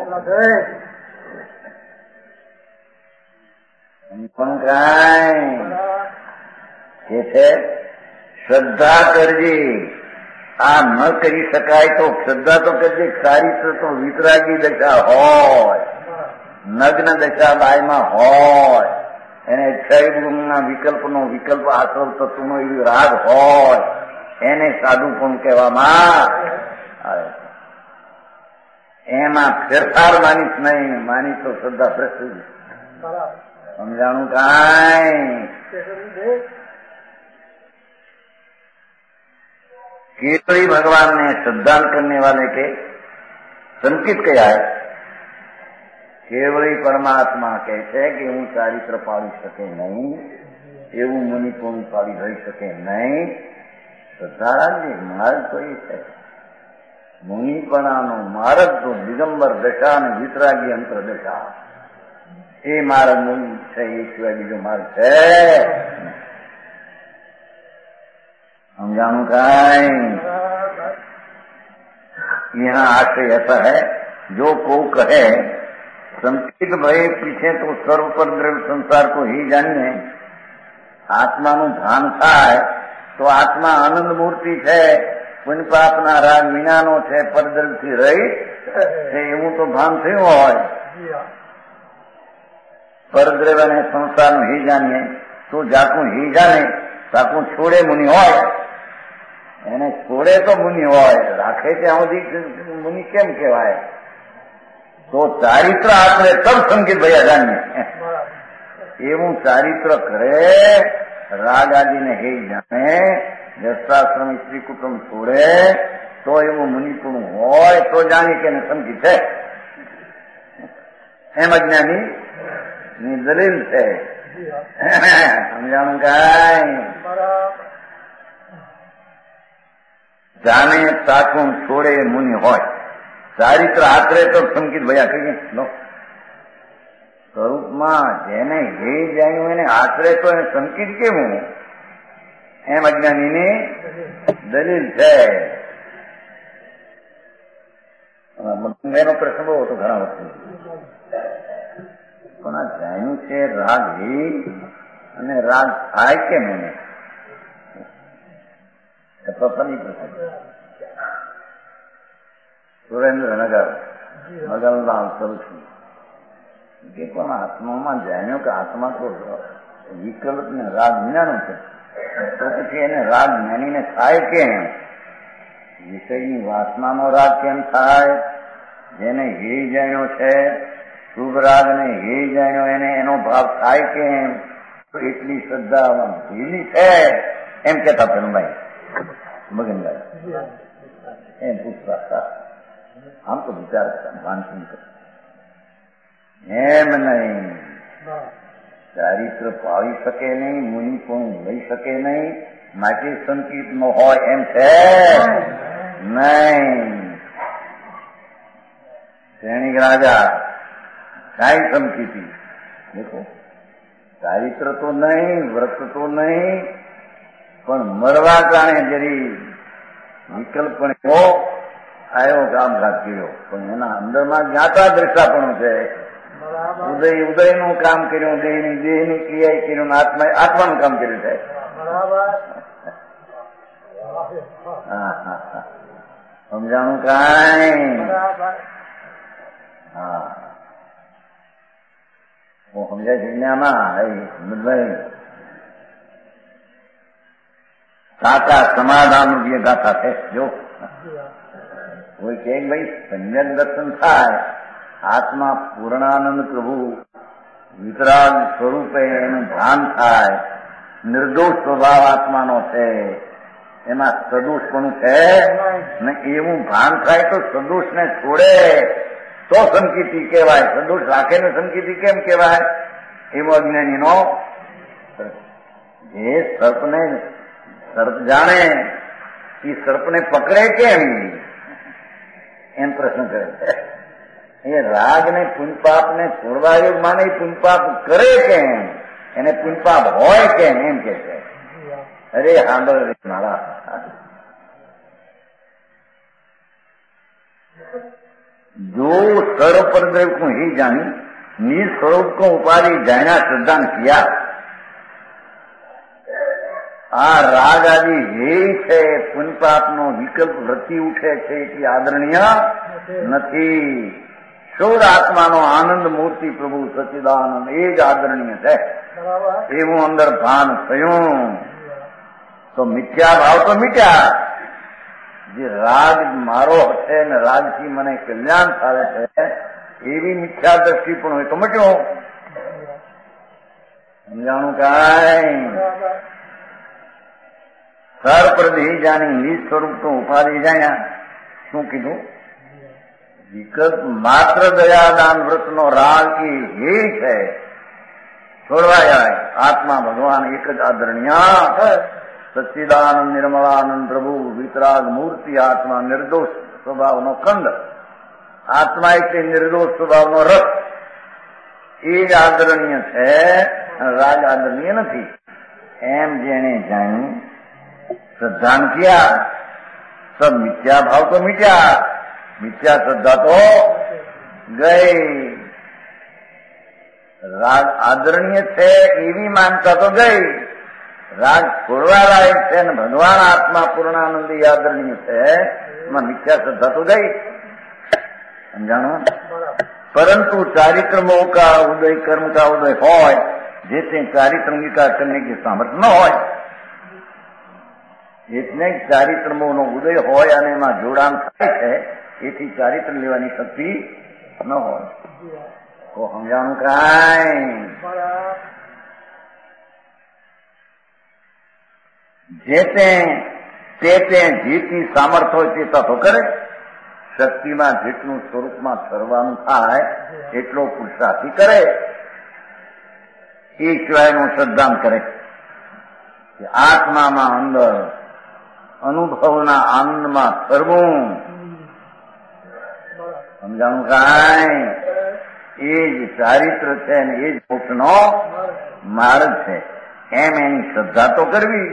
પણ કાંઈ કે છે શ્રદ્ધા કરજે. આ ન કરી શકાય તો શ્રદ્ધા તો કરજે. સારી તો વિતરાગી દશા હોય, નગ્ન દશા બાયમાં હોય, એને ક્ષયગુણના વિકલ્પનો વિકલ્પ આસવ તત્વનો એવી રાગ હોય એને સાધુ પણ કહેવામાં આવે છે. એમાં ફેરફાર માનીશ નહીં, માની તો શ્રદ્ધા ભ્રષ્ટ. સમજાણું કાંઈ? केवली भगवान ने श्रद्धान करने वाले के संकित कया है. केवली परमात्मा કહે છે કે હું ચારિત્ર પાડી શકે નહીં, એવું મુનિપુણ પાડી રહી શકે નહીં. શ્રદ્ધારાજી માર્ગ તો એ છે, મુનિપણાનો માર્ગ તો દિગંબર દશા અને વિતરાગી અંતર દશા, એ માર્ગ મુનિ છે, એ સિવાય બીજો માર્ગ છે? समझाणु काई? यहाँ आशय ऐसा है, जो को कहे संकित भय पीछे तो सर्व पर द्रव्य संसार को ही जानिए, आत्मा नु भान थाय तो आत्मा आनंद मूर्ति है, पुण्य पापना राग विनानो है, परद्रव्य थी रहित एवं तो भान थयुं होय. परद्रव्य ने संसार नु ही जानिए तो जाकू ही जाने, ताकू छोड़े मुनि होय. એને છોડે તો મુનિ હોય, રાખે ત્યાં સુધી મુનિ કેમ કહેવાય? તો ચારિત્ર આપણે તબ સંકેત ભયા જાણીએ. એવું ચારિત્ર કરે, રાગ આદિને હે જાણે, વ્યસ્તાશ્રમ સ્ત્રી કુટુંબ છોડે તો એવું મુનિપુણ હોય તો જાણી કે એને સંકેત છે. એમ અજ્ઞાની ની દલીલ છે. સમજાણું કાંઈ? જાણે તાકું છોડે મુનિ હોય, ચારિત્ર આત્રે તો સંકિત ભયા કહીએ. સ્વરૂપમાં જેને હે જાણ્યું એને આશરે તો એને સંકિત કેવું? એમ અજ્ઞાનીની દલીલ છે. એનો પ્રશ્ન બહુ હતો ઘણા વખત, પણ આ જાણ્યું છે રાગ હે અને રાગ થાય કેમ એને? સુરેન્દ્રનગર મગલદાન કરું છું કે પણ આત્મામાં જાણ્યો કે આત્મા તો વિકલ્પ ને રાગ જ્ઞાનું છે, તો પછી એને રાગ જ્ઞાનીને થાય કેમ? વિષયની વાસનાનો રાગ કેમ થાય? જેને હે જાણ્યો છે શુભ રાગ ને હે જાણ્યો એને એનો ભાવ થાય કેમ? તો એટલી શ્રદ્ધા ભીલી છે એમ કેતા પેલું મગનભાઈ એમ પૂછતા. આમ તો વિચાર માનસિંહ એમ નહીં, ચારિત્ર પાવી શકે નહીં, મુનિ પણ લઈ શકે નહીં, માટે સંકિત નો હોય એમ છે નહીં. સૈનિક રાજા કાંઈ સંકિતી દેખો, ચારિત્ર તો નહીં, વ્રત તો નહીં, પણ મરવા કારણે જરી વિકલ્પ પણ એવો આવ્યો કામઘાત કર્યો, પણ એના અંદરમાં જ્ઞાતા દ્રષ્ટાપણું છે. ઉદયનું કામ કર્યું, દેહની ક્રિયા કર્યું, આત્માનું કામ કર્યું છે. સમજાણું કાંઈ? હા, હું સમજાય છે જ્ઞામાં સાચા સમાધાન જે ગાથા છે. જો કોઈ કે ભાઈ સમ્યક દર્શન થાય, આત્મા પૂર્ણાનંદ પ્રભુ વિતરાગ સ્વરૂપે એનું ભાન થાય, નિર્દોષ સ્વભાવ આત્માનો છે, એમાં સદોષપણું છે ને, એવું ભાન થાય તો સદોષને છોડે તો સંકિતી કહેવાય. સદોષ રાખે ને સંકિતી કેમ કહેવાય? એવો અજ્ઞાનીનો જે સર્પને સર્પ જાણે એ સર્પને પકડે કેમ એમ પ્રશ્ન કરે છે. એ રાગ ને પુનપાપ ને છોડવા યોગ માને પુનપાપ કરે કેમ? એને પુનપાપ હોય કેમ એમ કે છે. અરે સાંભળ મારા, जो सर्व परद्रव्य को ही जानी, निस्वरूप को उपाधि जाना श्रद्धान किया, आ राग आदि हे छे पुण्यपापनो विकल्प वृत्ति उठे छे એટલી આદરણીય નથી. શુદ્ધ આત્માનો આનંદ મૂર્તિ પ્રભુ સચ્ચિદાનંદ એ જ આદરણીય છે. એવું અંદર ભાન થયું તો મિથ્યા ભાવ તો મિટ્યા, જે રાગ મારો છે ને રાગથી મને કલ્યાણ થાય છે એવી મિથ્યા દ્રષ્ટિ પણ હોય તો મટ્યો. સમજાણું કાંઈ? સર્વપ્રદેહી જાણી નિજ સ્વરૂપ તો ઉપાધિ જાણ્યા. શું કીધું? વિકલ્પ માત્ર દયાદાન વ્રતનો રાગ એ છે, છોડવા જાય. આત્મા ભગવાન એક જ આદરણીય સચ્ચિદાનંદ નિર્મળાનંદ પ્રભુ વિતરાગ મૂર્તિ આત્મા નિર્દોષ સ્વભાવનો ખંડ. આત્મા એટલે નિર્દોષ સ્વભાવનો રસ. એ જ આદરણીય છે, રાગ આદરણીય નથી. એમ જેને જાણ્યું શ્રદ્ધાન કિયા સબ મિથ્યા ભાવ તો મીટ્યા, મિથ્યા શ્રદ્ધા તો ગઈ. રાગ આદરણીય છે એવી માનતા તો ગઈ. રાગ છોડવા લાયક છે ને ભગવાન આત્મા પૂર્ણાનંદી આદરણીય છે, એમાં મિથ્યા શ્રદ્ધા તો ગઈ. સમજાણો? परंतु चारित्र मोह का उदय, कर्म का उदय होय, जैसे चारित्र अंगीकार करने की सामर्थ्य न होय, એટલે ચારિત્ર મોહ નો ઉદય હોય અને એમાં જોડાણ થાય છે, એથી ચારિત્ર લેવાની શક્તિ ન હોય. તો સમજાણું કાંઈ? જે તે જેટલી સામર્થ્ય હોય તે તો કરે. શક્તિમાં જેટલું સ્વરૂપમાં કરવાનું થાય એટલો પુરુષાર્થી કરે. એ સિવાયનું શ્રદ્ધાન કરે. આત્મામાં અંદર અનુભવના આનંદમાં કરવું. સમજાણું કાંઈ? એ જ ચારિત્ર છે ને એ જ મોક્ષનો માર્ગ છે. એમ એની શ્રદ્ધા તો કરવી.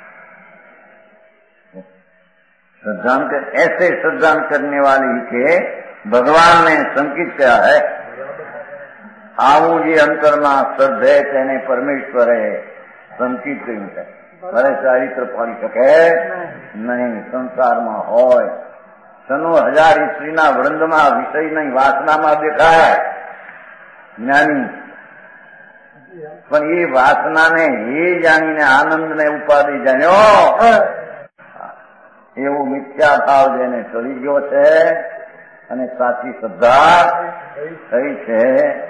श्रद्धान कर ऐसे श्रद्धान करने वाली के भगवान ने संकित किया है. આવું જે અંતરમાં શ્રદ્ધે તેને પરમેશ્વરે સંકિત કર્યું છે. ભલે ચારિત્ર પાડી શકે નહીં. સંસારમાં હોય સનો હજાર સ્ત્રીના વૃંદમાં વિષયની વાસનામાં દેખાય જ્ઞાની, પણ એ વાસનાને એ જાણીને આનંદને ઉપાધિ જાણ્યો એવો મિથ્યા ભાવ જેને ચડી ગયો છે અને સાચી શ્રદ્ધા થઈ છે.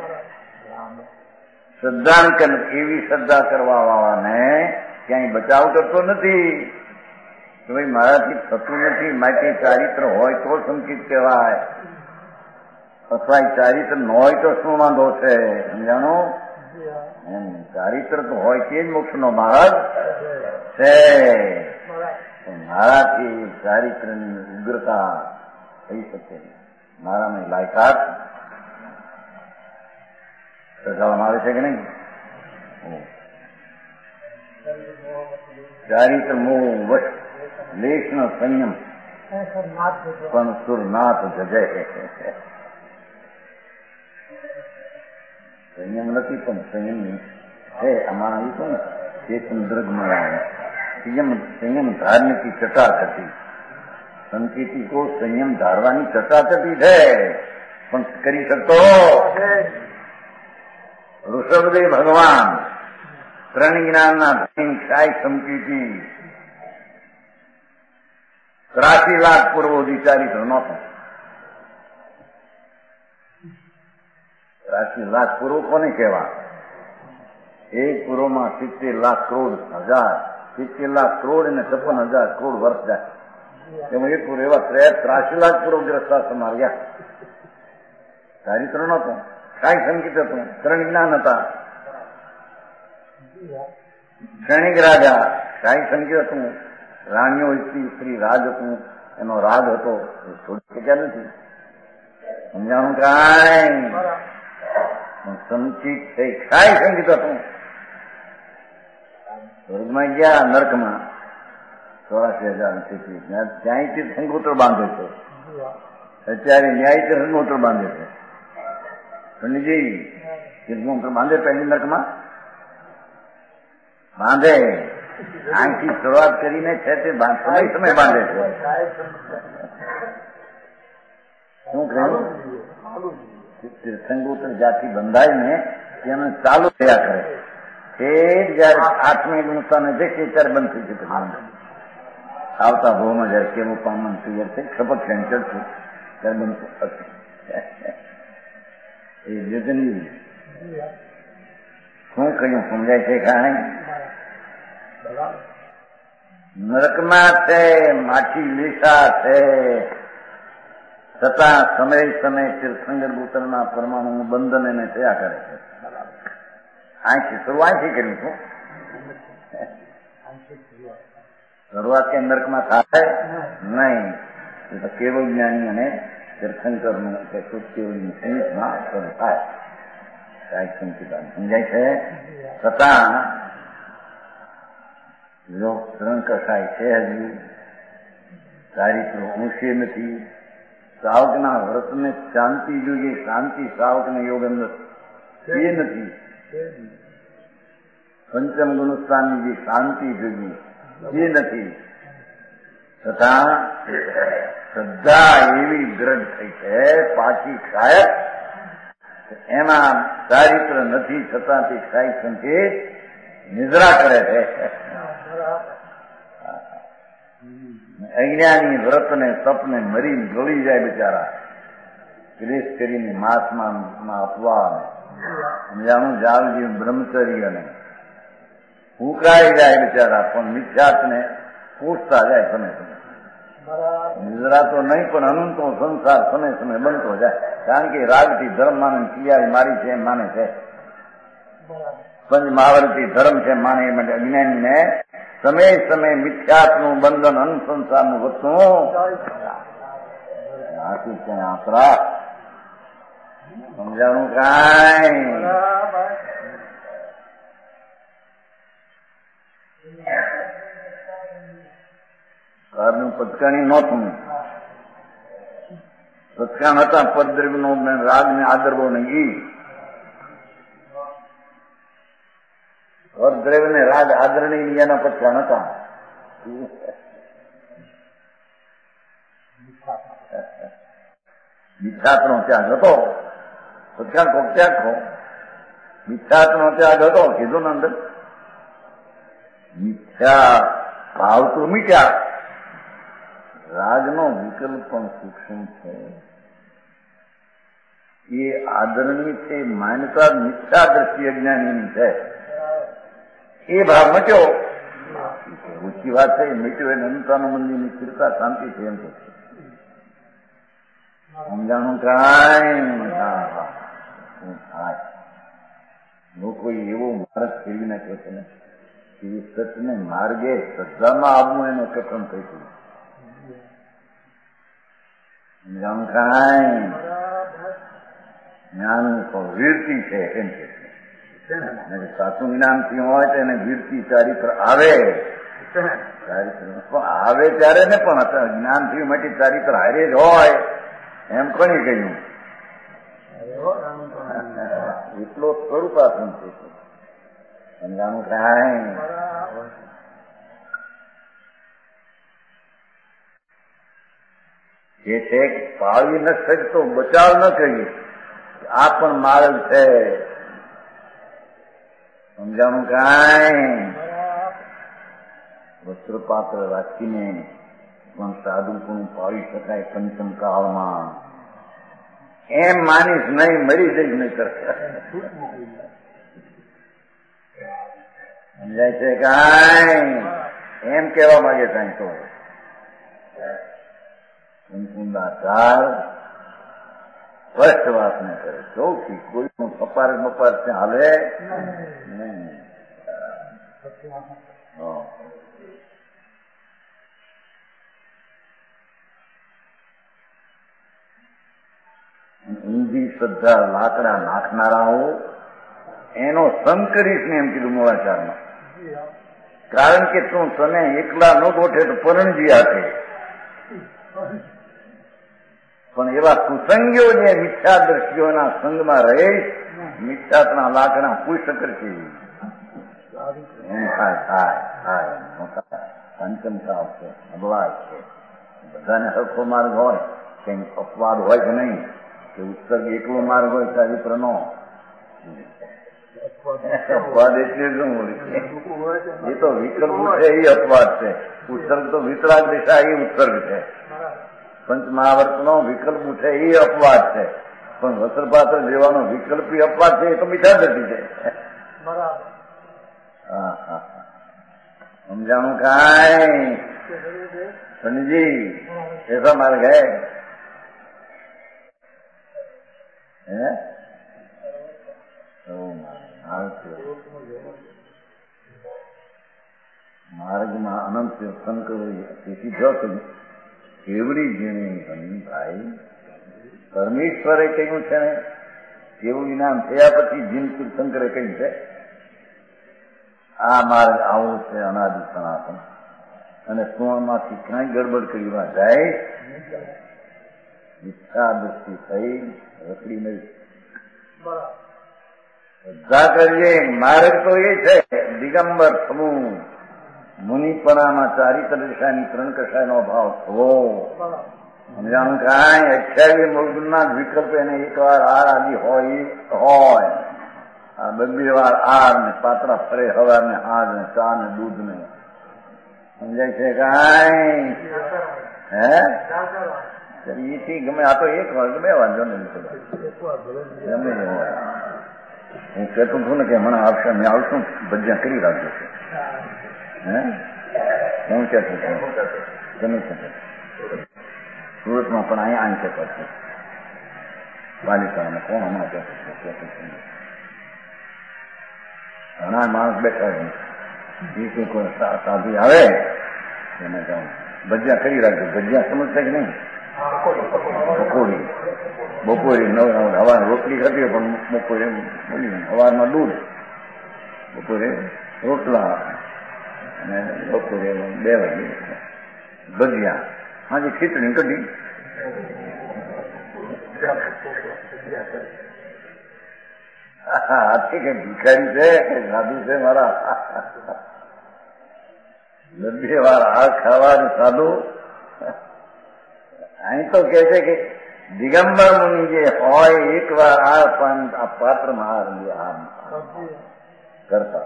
શ્રદ્ધાંકન એવી શ્રદ્ધા કરવા વાળાને ક્યાંય બચાવ કરતો નથી કે ભાઈ મારાથી થતું નથી, માટે ચારિત્ર હોય તો સંકિત કહેવાય, અથવા ચારિત્ર ન હોય તો શું વાંધો છે? સમજાણો? એમ ચારિત્ર તો હોય તે જ મોક્ષનો માર્ગ છે. મારાથી ચારિત્રની ઉગ્રતા થઈ શકે, મારાની લાયકાત દર્શાવવામાં આવે છે કે નહીં? ચારિત્ર મોહ વશ લેશનો સંયમ પણ સુરનાથ જજે. સંયમ નથી પણ સંયમ છે. આમાં આવ્યું હતું ને ચેતન દ્રગમાં संयम धारने की चटाचटी. संकेती को संयम धारवानी चटाचटी है, પણ કરી શકતો ઋષભદેવ ભગવાન ત્રણ જ્ઞાનના ધણી કાય સંકેતી 83 લાખ પૂર્વો ચારિત્ર નહોતો. 83 લાખ પૂર્વ કોને કહેવા? એક પૂર્વમાં 70 લાખ કરોડ હજાર 70 લાખ કરોડ અને 56,000 કરોડ વર્ષ જાય. એમાં એક પૂર્વ એવા 83 લાખ પૂર્વગ્રસ્તા સમાર્યા. ચારિત્ર નહોતો, કાંઈ સંગીત હતું, ત્રણ જ્ઞાન હતા. ક્ષણિક રાજા કાંઈ સંગીત હતું, રાણીઓ સ્ત્રી રાજ હતું, એનો રાજ હતો, એ છોડી શક્યા નથી. સમજાણું કાંઈ? સંચિત થઈ કાંઈ સંગીત હતું. સ્વર્ગમાં ગયા, નર્કમાં 84,000 ત્યાંય તીર્થંકર બાંધે છે. અત્યારે ન્યાય તીર્થંકર બાંધે છે. પંડિતજી તીર્થંકર બાંધે પહેલી નર્કમાં બાંધે. આંખથી શરૂઆત કરીને છે તે સમય બાંધે છે. શું કહ્યું? તીર્થંકર જ્યાંથી બંધાય ને તેને ચાલુ થયા કરે. એ જયારે આત્મી ગુણતાને દેખે ત્યારે બંધ થઈ જશે. આવતા ભાવમાં જયારે કેવું પામન તૈયાર થઈ ખપત ખેણ ચડશું ત્યારે બનતું એ જતની શું કહ્યું સમજાય છે કાંઈ નરકમાં છે માછી લીસા છે છતાં સમય તીર્થંકર ગોત્રના પરમાણુ બંધન એને થયા કરે છે. અહીંથી શરૂઆતથી કર્યું છું. શરૂઆત કે નરકમાં થાય નહીં, કેવળ જ્ઞાની અને તીર્થંકરનું કે કેવળની સંગીતમાં શરૂ થાય. કાંઈક સંકિતા સમજાય છે. છતાં જો ત્રણ કસાય છે, હજી ચારિત્ર ઊંચે નથી. સાવકના વ્રતને શાંતિ જોઈએ, શાંતિ સાવકને યોગ અંદર એ નથી. પંચમ ગુણસ્થાનની જે શાંતિ જોઈએ એ નથી. છતાં શ્રદ્ધા એવી દ્રઢ થઈ છે પાછી ક્ષાયક, એમાં ચારિત્ર નથી છતાં તે ક્ષાયક સંકેત નિદ્રા કરે છે. અજ્ઞાની વ્રતને તપને મરી ગળી જાય બિચારા, ક્લેશ કરીને માંસમાં અપવાદ સમજાણું જાળજી બ્રહ્મચર્યને ઉકાઈ જાય બિચારા, પણ મિથ્યાત્ને પૂછતા જાય સમય સમય. નિદ્રા તો નહીં પણ અનંતો સંસાર સમય સમય બનતો જાય, કારણ કે રાગથી ધર્મ માને, કિયારી મારી છે એમ માને છે, પંચ મહાવરતી ધર્મ છે માને એ માટે અજ્ઞાનીને સમય મિથ્યાત્નું બંધન અનુસંસારનું વધતું આખી છે આંકડા. સમજાણું કાંઈ કારનું પચકાણી નહોતું. પચકાણ હતા પદદ્રવ્યનો રાગ ને આદરવો ને ઈ દ્રવ્ય ને રાગ આદરણી એના પચકાણ હતા. મિથ્યાત્નો ત્યાગ હતો. પચકાણ કોક ત્યાગ ખો મિથ્યાત્નો ત્યાગ હતો. કીધું ને અંદર મિથ્યા ભાવ તો મીઠ્યા, રાગનો વિકલ્પ પણ સૂક્ષ્મ છે. એ આદરણીય છે, માન્યતા મિથ્યા દ્રષ્ટિ અજ્ઞાનીની છે. એ ભાવ મટ્યો, ઓછી વાત છે. મીટ્યો એને અનંતાનું મંદિરની સ્થિરતા શાંતિ છે એમ તો સમજાણું કાંઈ થાય. લોકો એવો માર્ગ ફેરવી નાખ્યો છે ને એ સતને માર્ગે શ્રદ્ધામાં આવવું એને કથન થઈ ગયું. સમજાણું કાંઈ જ્ઞાન વીરતી છે એમ કે સાચું જ્ઞાનથી હોય તો એને વીરતી ચારિત્ર આવે. ચારિત્ર આવે ત્યારે ને પણ જ્ઞાનથી માટે ચારિત્ર હારે જ હોય એમ કોને કહ્યું? એટલો સ્વરૂપાત્મ છે. સમજાણું કાંઈ જે છે પાળી ન શકતો બચાવ ન કરીએ, આ પણ માર્ગ છે. સમજાણું કાંઈ વસ્ત્રપાત્ર રાખીને પણ સાદું પણ પાળી શકાય પંચમ કાળમાં એમ માનીશ નહીં, મરી જઈશ નહીં કરશે. સમજાય છે કાંઈ? એમ કહેવા માંગે કાંઈ તો કુંકુંદાચાર સ્પષ્ટ વાત ન કરે. સૌથી કોઈનું કપાર બપાર ત્યાં હાલે નહીં. ઊંધી શ્રદ્ધા લાકડા નાખનારાઓ એનો સંગ કરીશ ને એમ કીધું મોળાચારમાં. કારણ કે તું તને એકલા ન ગોઠે તો પરણજી આપે, પણ એવા કુસંગીઓ જે મિથ્યા દ્રષ્ટિઓના સંગમાં રહે મિથ્યાત્ના લાકડા પુષ્ટ કરશે. એમ થાય પંચમ કાળ છે, અબલાય છે. બધાને સરખો માર્ગ હોય, કઈ અપવાદ હોય કે નહીં, કે ઉત્સર્ગ એકલો માર્ગ હોય ચારિત્રનો અપવાદ એટલે શું હોય? એ તો વિકલ્પ છે એ અપવાદ છે. ઉત્સર્ગ તો વિતરાગ દિશા એ ઉત્સર્ગ છે. પંચ મહાવર્તનો વિકલ્પ છે એ અપવાદ છે. પણ વસ્ત્રપાત્ર લેવાનો વિકલ્પી અપવાદ છે એ તો મીઠા જતી છે. હા હા સમજાણું કાંઈ પંડિતજી ऐसा मार्ग है માર્ગમાં અનંત તીર્થંકર તેથી જો કેવડી ઝીણી ભાઈ પરમેશ્વરે કહ્યું છે ને કેવું ઇનામ થયા પછી જીન તીર્થંકરે કહ્યું છે આ માર્ગ આવો છે અનાદિ સનાતન અને સુણમાંથી ક્યાંય ગડબડ કરીમાં જાય ઈચ્છા દૃષ્ટિ થઈ રખડી નહીં બધા કરીએ. માર્ગ તો એ છે દિગંબર થવું, મુનિપણામાં ચારિત્ર દિશાની ત્રણ કશાયનો ભાવ થવો. સમજાણું કાંઈ 28 મૂળના વિકલ્પ એને એકવાર આર આદિ હોય આ 2 વાર આર ને પાત્રા ફરે હવાર ને હાજ ને ચા ને દૂધ ને સમજાય છે કાંઈ? હે એથી ગમે આ તો એક વાર ગમે વાંધો નહીં ગમે હોય. હું કહેતો છું ને કે હમણાં આવશે મેં આવશું ભજ્યા કરી રાખજો છે. હે હું કહેતો છું ગમે છે સુરતમાં પણ અહીંયા કહેતો છે પાલિકામાં કોણ હમણાં કહેતો છે ઘણા માણસ બેઠા છે એ કોઈ સાધુ આવે એને કહું ભજ્યા કરી રાખજો. ભજ્યા સમજતા કે નહીં? બપોરે 9 હવાર રોટલી ખાતી પણ બપોરે બોલી સવારમાં દૂધ, બપોરે રોટલા અને બપોરે 2 વાગે ભજીયા, આજે ખીચડી કઢી. આથી કે ભિખારી છે કે સાધુ છે મારા? 2 વાર આ ખાવાનું સાધુ. અહીં તો કે છે કે દિગંબર મુનિ જે હોય એક વાર આ પણ આ પાત્રમાં કરતા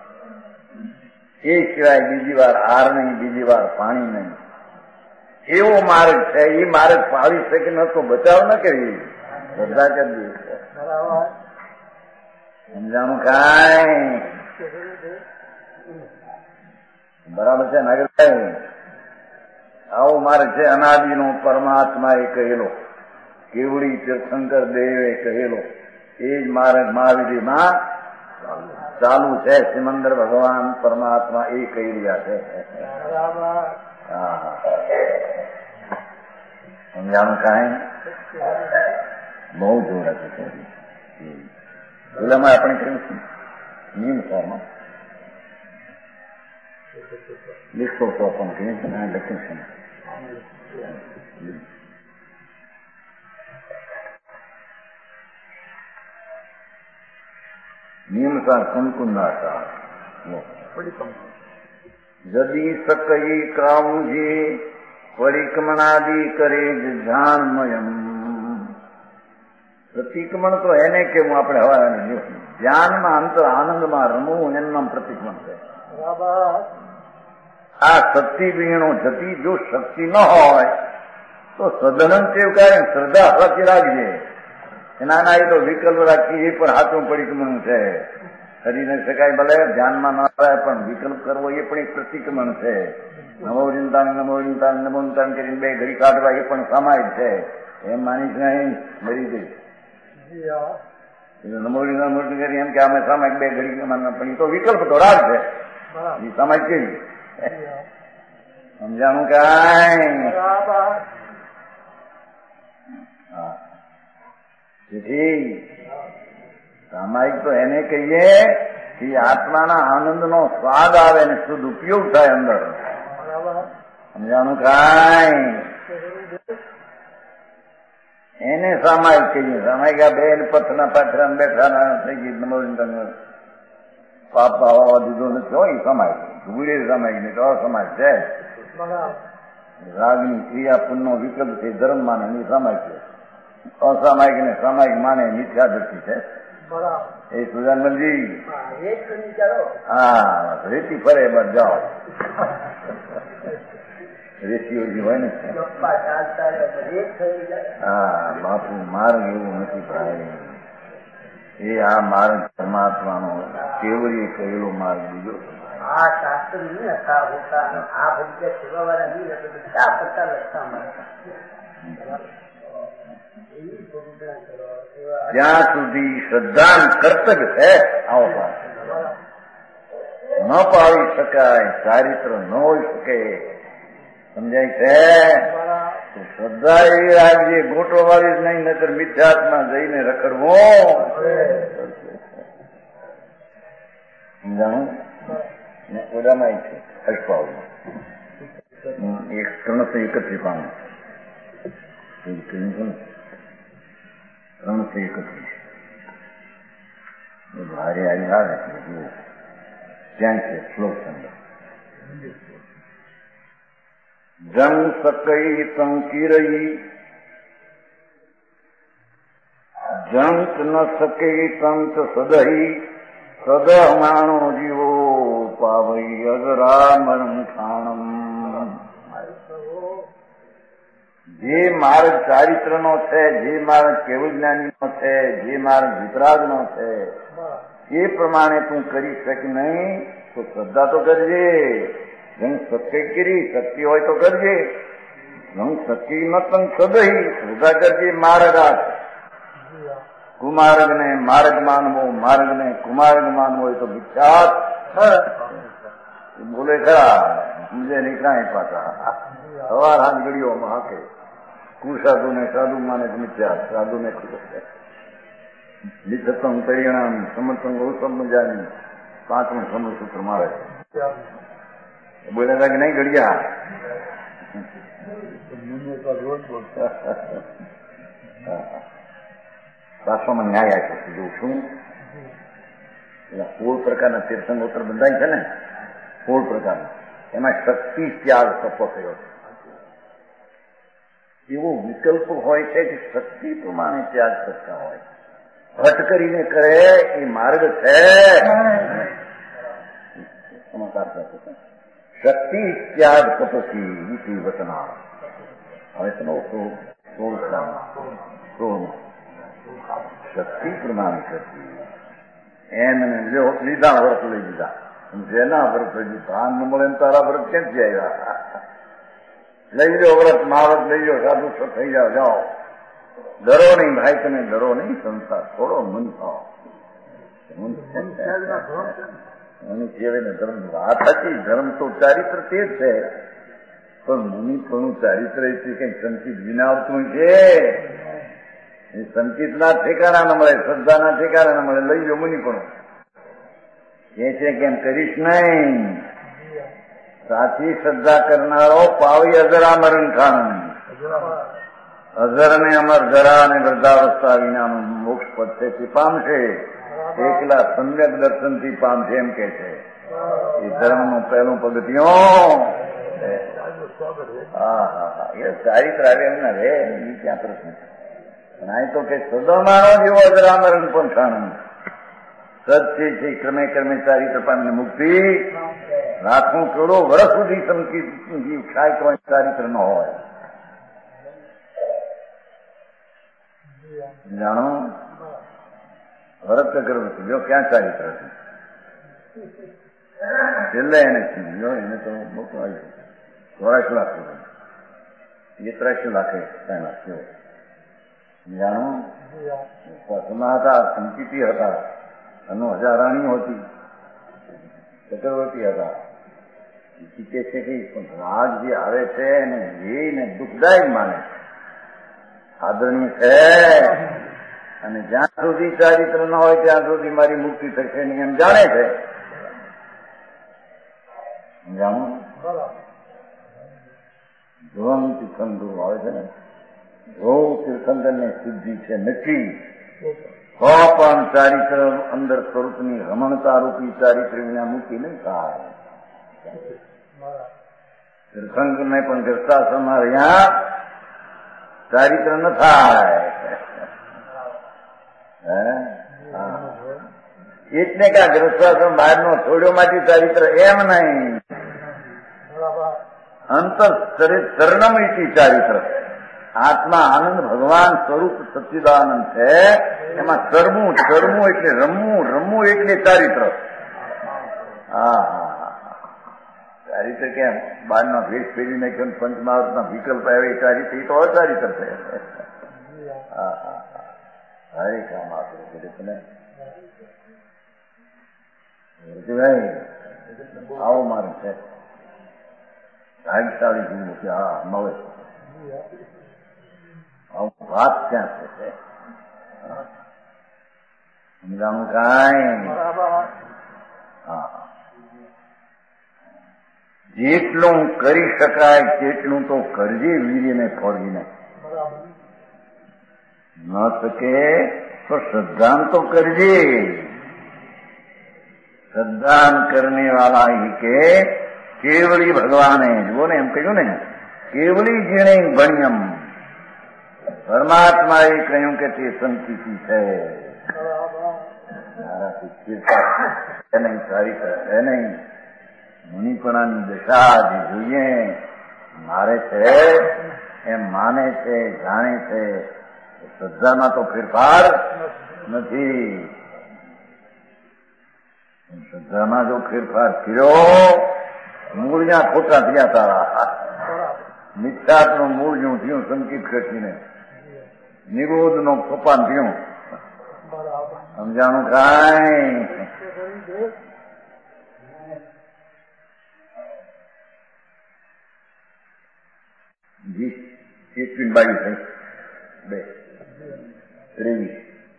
એ સિવાય બીજી વાર હાર નહીં, બીજી વાર પાણી નહીં. એવો માર્ગ છે. એ માર્ગ પાવી શકે ન તો બચાવ ન કરી શ્રદ્ધા કરી દે. સમજાણું કાંઈ? બરાબર છે નાગરભાઈ? આવો માર્ગ છે અનાદિનો પરમાત્મા એ કહેલો, કેવડી તીર્થંકર દેવે કહેલો એ જ માર્ગ મહાવિધિમાં ચાલુ છે. સિમંદર ભગવાન પરમાત્મા એ કહી રહ્યા છે. સમજાણું કાંઈ? બહુ જોર હતું. ઓલામાં આપણે કહ્યું છું નિયમ સારમાં લીખો તો પણ કહ્યું છે લખ્યું છે નિયમસાર સંકુંદાતા જદી સકઈ કાવુજી પરિક્રમણાદિ કરે ધ્યાનમયમ. પ્રતિક્રમણ તો એને કેવું આપણે હવે ધ્યાનમાં અંતર આનંદમાં રમવું એનું નામ પ્રતિક્રમણ છે. આ શક્તિ વીણો જતી જો શક્તિ ન હોય તો સદનન તેવું કાંઈ શ્રદ્ધા સાચી રાખજે. એના એ તો વિકલ્પ રાખી એ પણ હાથું પરિક્રમણ છે. કરી ન શકાય ભલે ધ્યાનમાં ન આવે પણ વિકલ્પ કરવો એ પણ એક પ્રતિક્રમણ છે. નમો ચિંતાન નમો ચિંતાન નમો ચિંતાન કરીને 2 ઘડી કાઢવા એ પણ સમાય છે. એમ માનીશ નહીં મરી જઈશ. નમો ચિંતાન મોટી કરી એમ કે અમે સામાયિક 2 ઘડી પણ એ તો વિકલ્પ તો રાગ છે. એ સામાયિક કેવી સમજાણું કાંઈ? તેથી સામાયિક તો એને કહીએ કે આત્માના આનંદનો સ્વાદ આવે ને શુદ્ધ ઉપયોગ થાય અંદર. સમજાણું કાંઈ? એને સામાયિક કહીએ. સામાયિક આ 2 પથના પાથરા બેઠા થઈ ગઈ નમો પાપ આવવા દીધો નથી હોય સમાય ભૂલે સમાય નહીં તો અસમાય છે. રાગની ક્રિયા પુનનો વિકલ્પ છે ધર્મ માને એની સમાય છે. અસામાયિક ને સામાયિક માને મિથ્યા દ્રષ્ટિ છે. એ સુજાનંદજી હા રેતી ફરે બસ જાઓ રેતીઓજી હોય ને હા બાપુ માર્ગ એવું નથી ભાઈ એ આ માર્ગ પરમાત્માનો કેવડીએ કહેલો માર્ગ બીજો આ શાસ્ત્ર નહીં હતા હોતા આ ભજ્યા સેવા વાળા નહીં રહેતા ક્યાં પડતા લખતા જ્યાં સુધી શ્રદ્ધા કર્તવ્ય છે આવો ન પાવી શકાય ચારિત્ર ન હોઈ શકે સમજાય છે તો શ્રદ્ધા એવી રાખજે ગોટો વાળી જ નહીં નતર મિથ્યાત્મા જઈને રખડવો સમજાણું ઓડામાં છે અષ્ટાવમાં એક ત્રણસો 31 પાનું 331 ભારે આવી આવે જુઓ ત્યાં છે શ્લોક સંગ્રહ જન સકઈ સંકિરઈ જંત ન સકઈ સંત સદહી સદમાણો જીવો પાવઈ અજરામરમ ખાણમ જે માર્ગ ચારિત્રનો છે જે માર્ગ કેવજ્ઞાનીનો છે જે માર્ગ વિતરાગનો છે એ પ્રમાણે તું કરી શક નહીં તો શ્રદ્ધા તો કરજે જંગ સત્ય કરી શક્તિ હોય તો કરજે જંગ શક્તિ ન તંગ સદહી શ્રદ્ધા કરજે માર્ગ કુમાર્ગ ને માર્ગ માનવો માર્ગ ને કુમાર્ગ માનવો હોય તો વિખ્યાત બોલે ખરા સમજે નીકળાય પાછા સવાર હાથ ઘડીઓમાં હાકે કુસાધુ ને સાધુ માને મિથ્યા સાધુ ને નિસત્તમ તૈયાણ સમર્થન ગૌતમ મજાની 5મું સમસૂત્ર મારે બોલે કે નહીં ઘડિયા શાસ્ત્રોમાં ન્યાય આપ્યો જો શું 16 પ્રકારના તીર્થંકર બંધાય છે ને 16 પ્રકારના એમાં શક્તિ ત્યાગ તપો થયો છે એવો વિકલ્પ હોય છે કે શક્તિ પ્રમાણે ત્યાગ કરતા હોય હટ કરીને કરે એ માર્ગ છે શક્તિ ત્યાગ તપસી વચના હવે તમે 16 શક્તિ પ્રમાણે કરતી એમ લીધા વ્રત લઈ લીધા જેના વ્રત લઈ ભાન ન મળે તારા વ્રત ક્યાંથી આવ્યા લઈ લો વ્રત મહાવ્રત લઈ લો સાધુ થઈ જાઓ જાઓ ડરો નહીં ભાઈ તમે ડરો નહીં સંસાર થોડો મન થાવ ધર્મ વાત હતી ધર્મ તો ચારિત્ર તે જ છે પણ મુનિપણું ચારિત્ર કઈ સંચિત વિના આવતું છે એ સંચિતના ઠેકાણા ન મળે શ્રદ્ધાના ઠેકાણા ન મળે લઈ લો મુનિપણું એ છે કે એમ કરીશ નહીં સાચી શ્રદ્ધા કરનારો પાવી અજરામરણ ખાણ અઝર ને અમર જરા અને વૃદ્ધાવસ્થા વિનાનું મોક્ષ પદ છે તે પામશે એકલા સમ્યક દર્શનથી પામશે એમ કે છે એ ધર્મનું પહેલું પગથિયું એ ચારિત્ર આવે એમ ના રે એ ક્યાં પ્રશ્ન પણ આ તો કે સદમાનો જેવો અજરામરણ પણ ખાણ સત્ય છે ક્રમે ક્રમે ચારિત્ર પામીને મુક્તિ રાખવું થોડો વર્ષ સુધી સમકી ખાય તો ચારિત્ર ન હોય જાણો ભરત ચક્રવર્તી જો ક્યાં ચારિત્ર છે છેલ્લે એને કીધું એને તો મોટું આવ્યું 84 લાખ રૂપિયા 83 લાખે થયો જાણો પસમાં હતા સંકિતી હતા અને હજારાણીઓ હતી ચક્રવર્તી હતા કે છે કે રાગ જે આવે છે એને એને દુઃખદાયક માને આદરણીય છે અને જ્યાં સુધી ચારિત્ર ન હોય ત્યાં સુધી મારી મુક્તિ થશે નહીં એમ જાણે છે જાણું ધ્રુવમ તીર્થંકર આવે છે ને ધ્રુવ તીર્થંકર ને સિદ્ધિ છે નક્કી તો પણ ચારિત્ર અંદર સ્વરૂપની રમણતા રૂપી ચારિત્ર વિના મુક્તિ નહીં થાય તીર્થંકર ને પણ ગ્રસ્તાશ્રમમાં રહ્યા ચારિત્ર ન થાય એટલે કા ગ્રસ્વાશ્રમ બહારનો છોડ્યો માંથી ચારિત્ર એમ નહીં. અંતર ચરણમયથી ચારિત્ર. આત્મા આનંદ ભગવાન સ્વરૂપ સચ્ચિદાનંદ છે. એમાં ચરમું એટલે રમવું એટલે ચારિત્ર. હા ચારિત્ર કેમ બારના ભેસ ફેરી નાખ્યો પંચમહાવતના વિકલ્પ આવે ચારિત્ર એ તો અચારિત્ર છે. હરે કામ આપણે આવો મારે છે ભાગશાળી જીવું છે. હા મળે વાત ક્યાં છે સમજાણું કાંઈ. હા જેટલું કરી શકાય તેટલું તો કરજે વીર્યને ફોડીને. ન શકે તો શ્રદ્ધાન તો કરજે. શ્રદ્ધાન કરને વાલા ही કે કેવળી ભગવાને જુઓ ને એમ કહ્યું ને કેવળી જેણે ગણ્યમ. પરમાત્માએ કહ્યું કે તે સંકિતિ છે. મારાથી નહીં સારી છે નહીં. મુનિપણાની દશા જે જોઈએ મારે છે એમ માને છે જાણે છે. શ્રદ્ધામાં તો ફેરફાર નથી. શ્રદ્ધામાં જો ફેરફાર કર્યો મૂળ જ્યાં ખોટા થયા તારા. મિથ્યાત્વનું મૂળ જેવું થયું સંકિત ઘટીને નિરોધનો કપાન થયું. સમજાણું કાંઈ. જી 21-22 23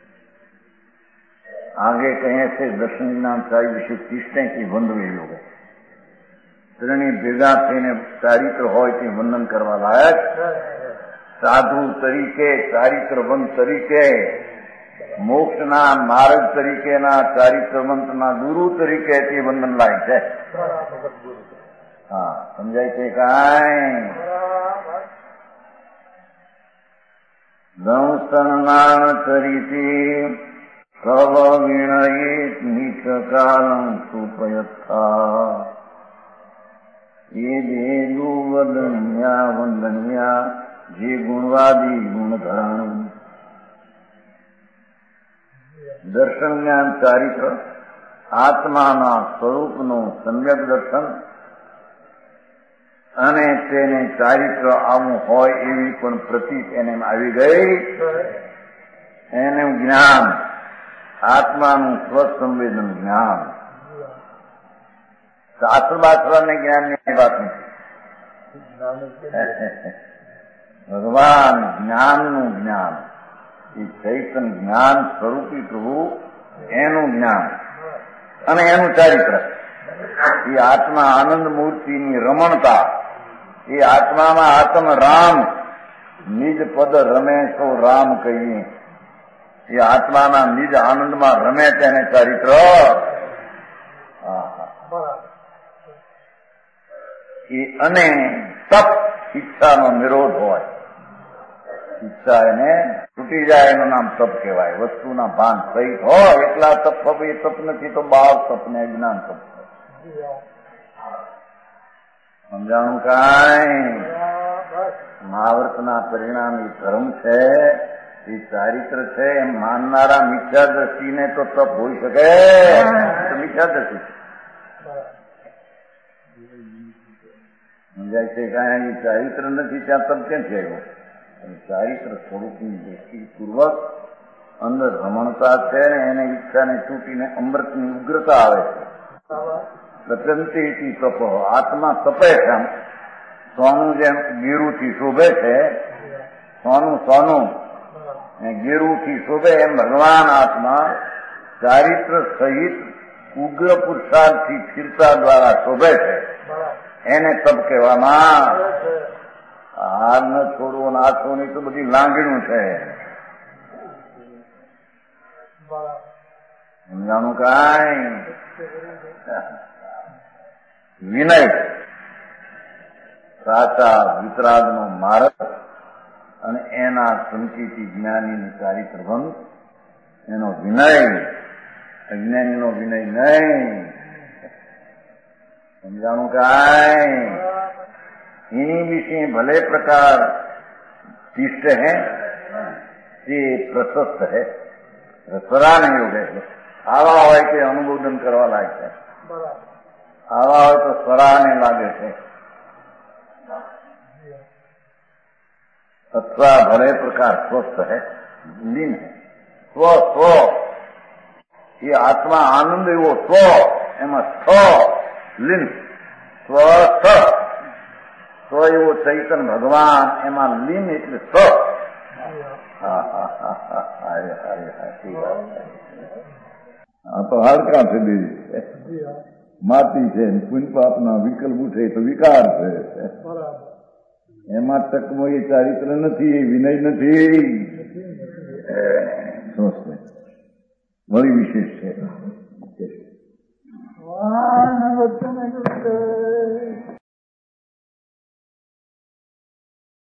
आगे कहे थे दर्शन ज्ञान चारित्र विषय 30 વંદવે યોગ. ત્રણેય ભેગા થઈને ચારિત્ર હોય તે વંદન કરવા લાયક. સાધુ તરીકે ચારિત્રવંત તરીકે મોક્ષના માર્ગ તરીકેના ચારિત્રવંતના ગુરુ તરીકે તે વંદન લાયક છે. હા સમજાય છે કાંઈ. દંસનાન તરીથી સવ વિણયિત નિચકાલં સુપયથા એ દેદુ વંદન્યા જે ગુણવાદી ગુણધરણ. દર્શન જ્ઞાન ચારિત્ર આત્માના સ્વરૂપનું સમ્યક દર્શન અને તેને ચારિત્ર આવું હોય એવી પણ પ્રતીત એને આવી ગઈ. એનું જ્ઞાન આત્માનું સ્વસંવેદન જ્ઞાન. શાસ્ત્રબાસ્ત્રને જ્ઞાનની વાત નથી. ભગવાન જ્ઞાનનું જ્ઞાન એ ચૈતન જ્ઞાન સ્વરૂપી પ્રભુ એનું જ્ઞાન અને એનું ચારિત્ર. એ આત્મા આનંદ મૂર્તિની રમણતા. એ આત્મામાં આત્મ રામ નિજ પદ રમે સો રામ કહીએ. એ આત્માના નિજ આનંદમાં રમે તેને ચારિત્ર. અને તપ ઈચ્છાનો નિરોધ હોય. ઈચ્છા એને તૂટી જાય એનું નામ તપ કહેવાય. વસ્તુના ભાન સહિત હોય એટલા તપ. એ તપ નથી તો બાર તપ ને અજ્ઞાન તપ. સમજાણું કાંઈ. મહાવર્તના પરિણામ એ ધર્મ છે એ ચારિત્ર છે એમ માનનારા મિથ્યા દ્રષ્ટિને તો તપ હોઈ શકે. મિથ્યા દ્રષ્ટિ સમજાય છે કાંઈ. ચારિત્ર નથી ત્યાં તપ ક્યાંથી આવ્યું. ચારિત્ર સ્વરૂપની દ્રષ્ટિપૂર્વક અંદર રમણતા છે ને એને ઈચ્છાને તૂટીને અમૃતની ઉગ્રતા આવે છે. પ્રકૃતિ તપ આત્મા તપે છે. સોનું જેમ ગીરુથી શોભે છે. સોનું ગીરુથી શોભે એમ ભગવાન આત્મા ચારિત્ર સહિત ઉગ્ર પુરુષાર્થથી સ્થિરતા દ્વારા શોભે છે. એને તપ કહેવામાં. હાર ન છોડવો ને આ છોડની તો બધી લાંગણું છે. સમજાણું કાંઈ. વિનય સાચા વિતરાગનો માર્ગ અને એના સંકેતી જ્ઞાનીની ચારિત્રવંત એનો વિનય, અજ્ઞાનીનો વિનય નહીં. સમજાણું કાંઈ? એની વિશે ભલે પ્રકાર શિષ્ટ है તે પ્રશસ્ત है, સરાહન યોગ है. આવા હોય તે અનુમોદન કરવા લાયક છે, આવા હોય તો સરાહને લાગે છે. અથવા ભલે પ્રકાર સ્વસ્થ है, લીન है. સ્વ સ્વ એ આત્મા આનંદ એવો સ્વ, એમાં લીન સ્વ સ્વ એવો ચૈતન ભગવાન એમાં લીન એટલે સ્વ. આ તો હાડકા છે, દેવી માટી છે, પુણ્ય પાપના વિકલ્પ ઉઠે તો વિકાર છે. એમાં ટકમો એ ચારિત્ર નથી, એ વિનય નથી, વળી વિશેષ છે.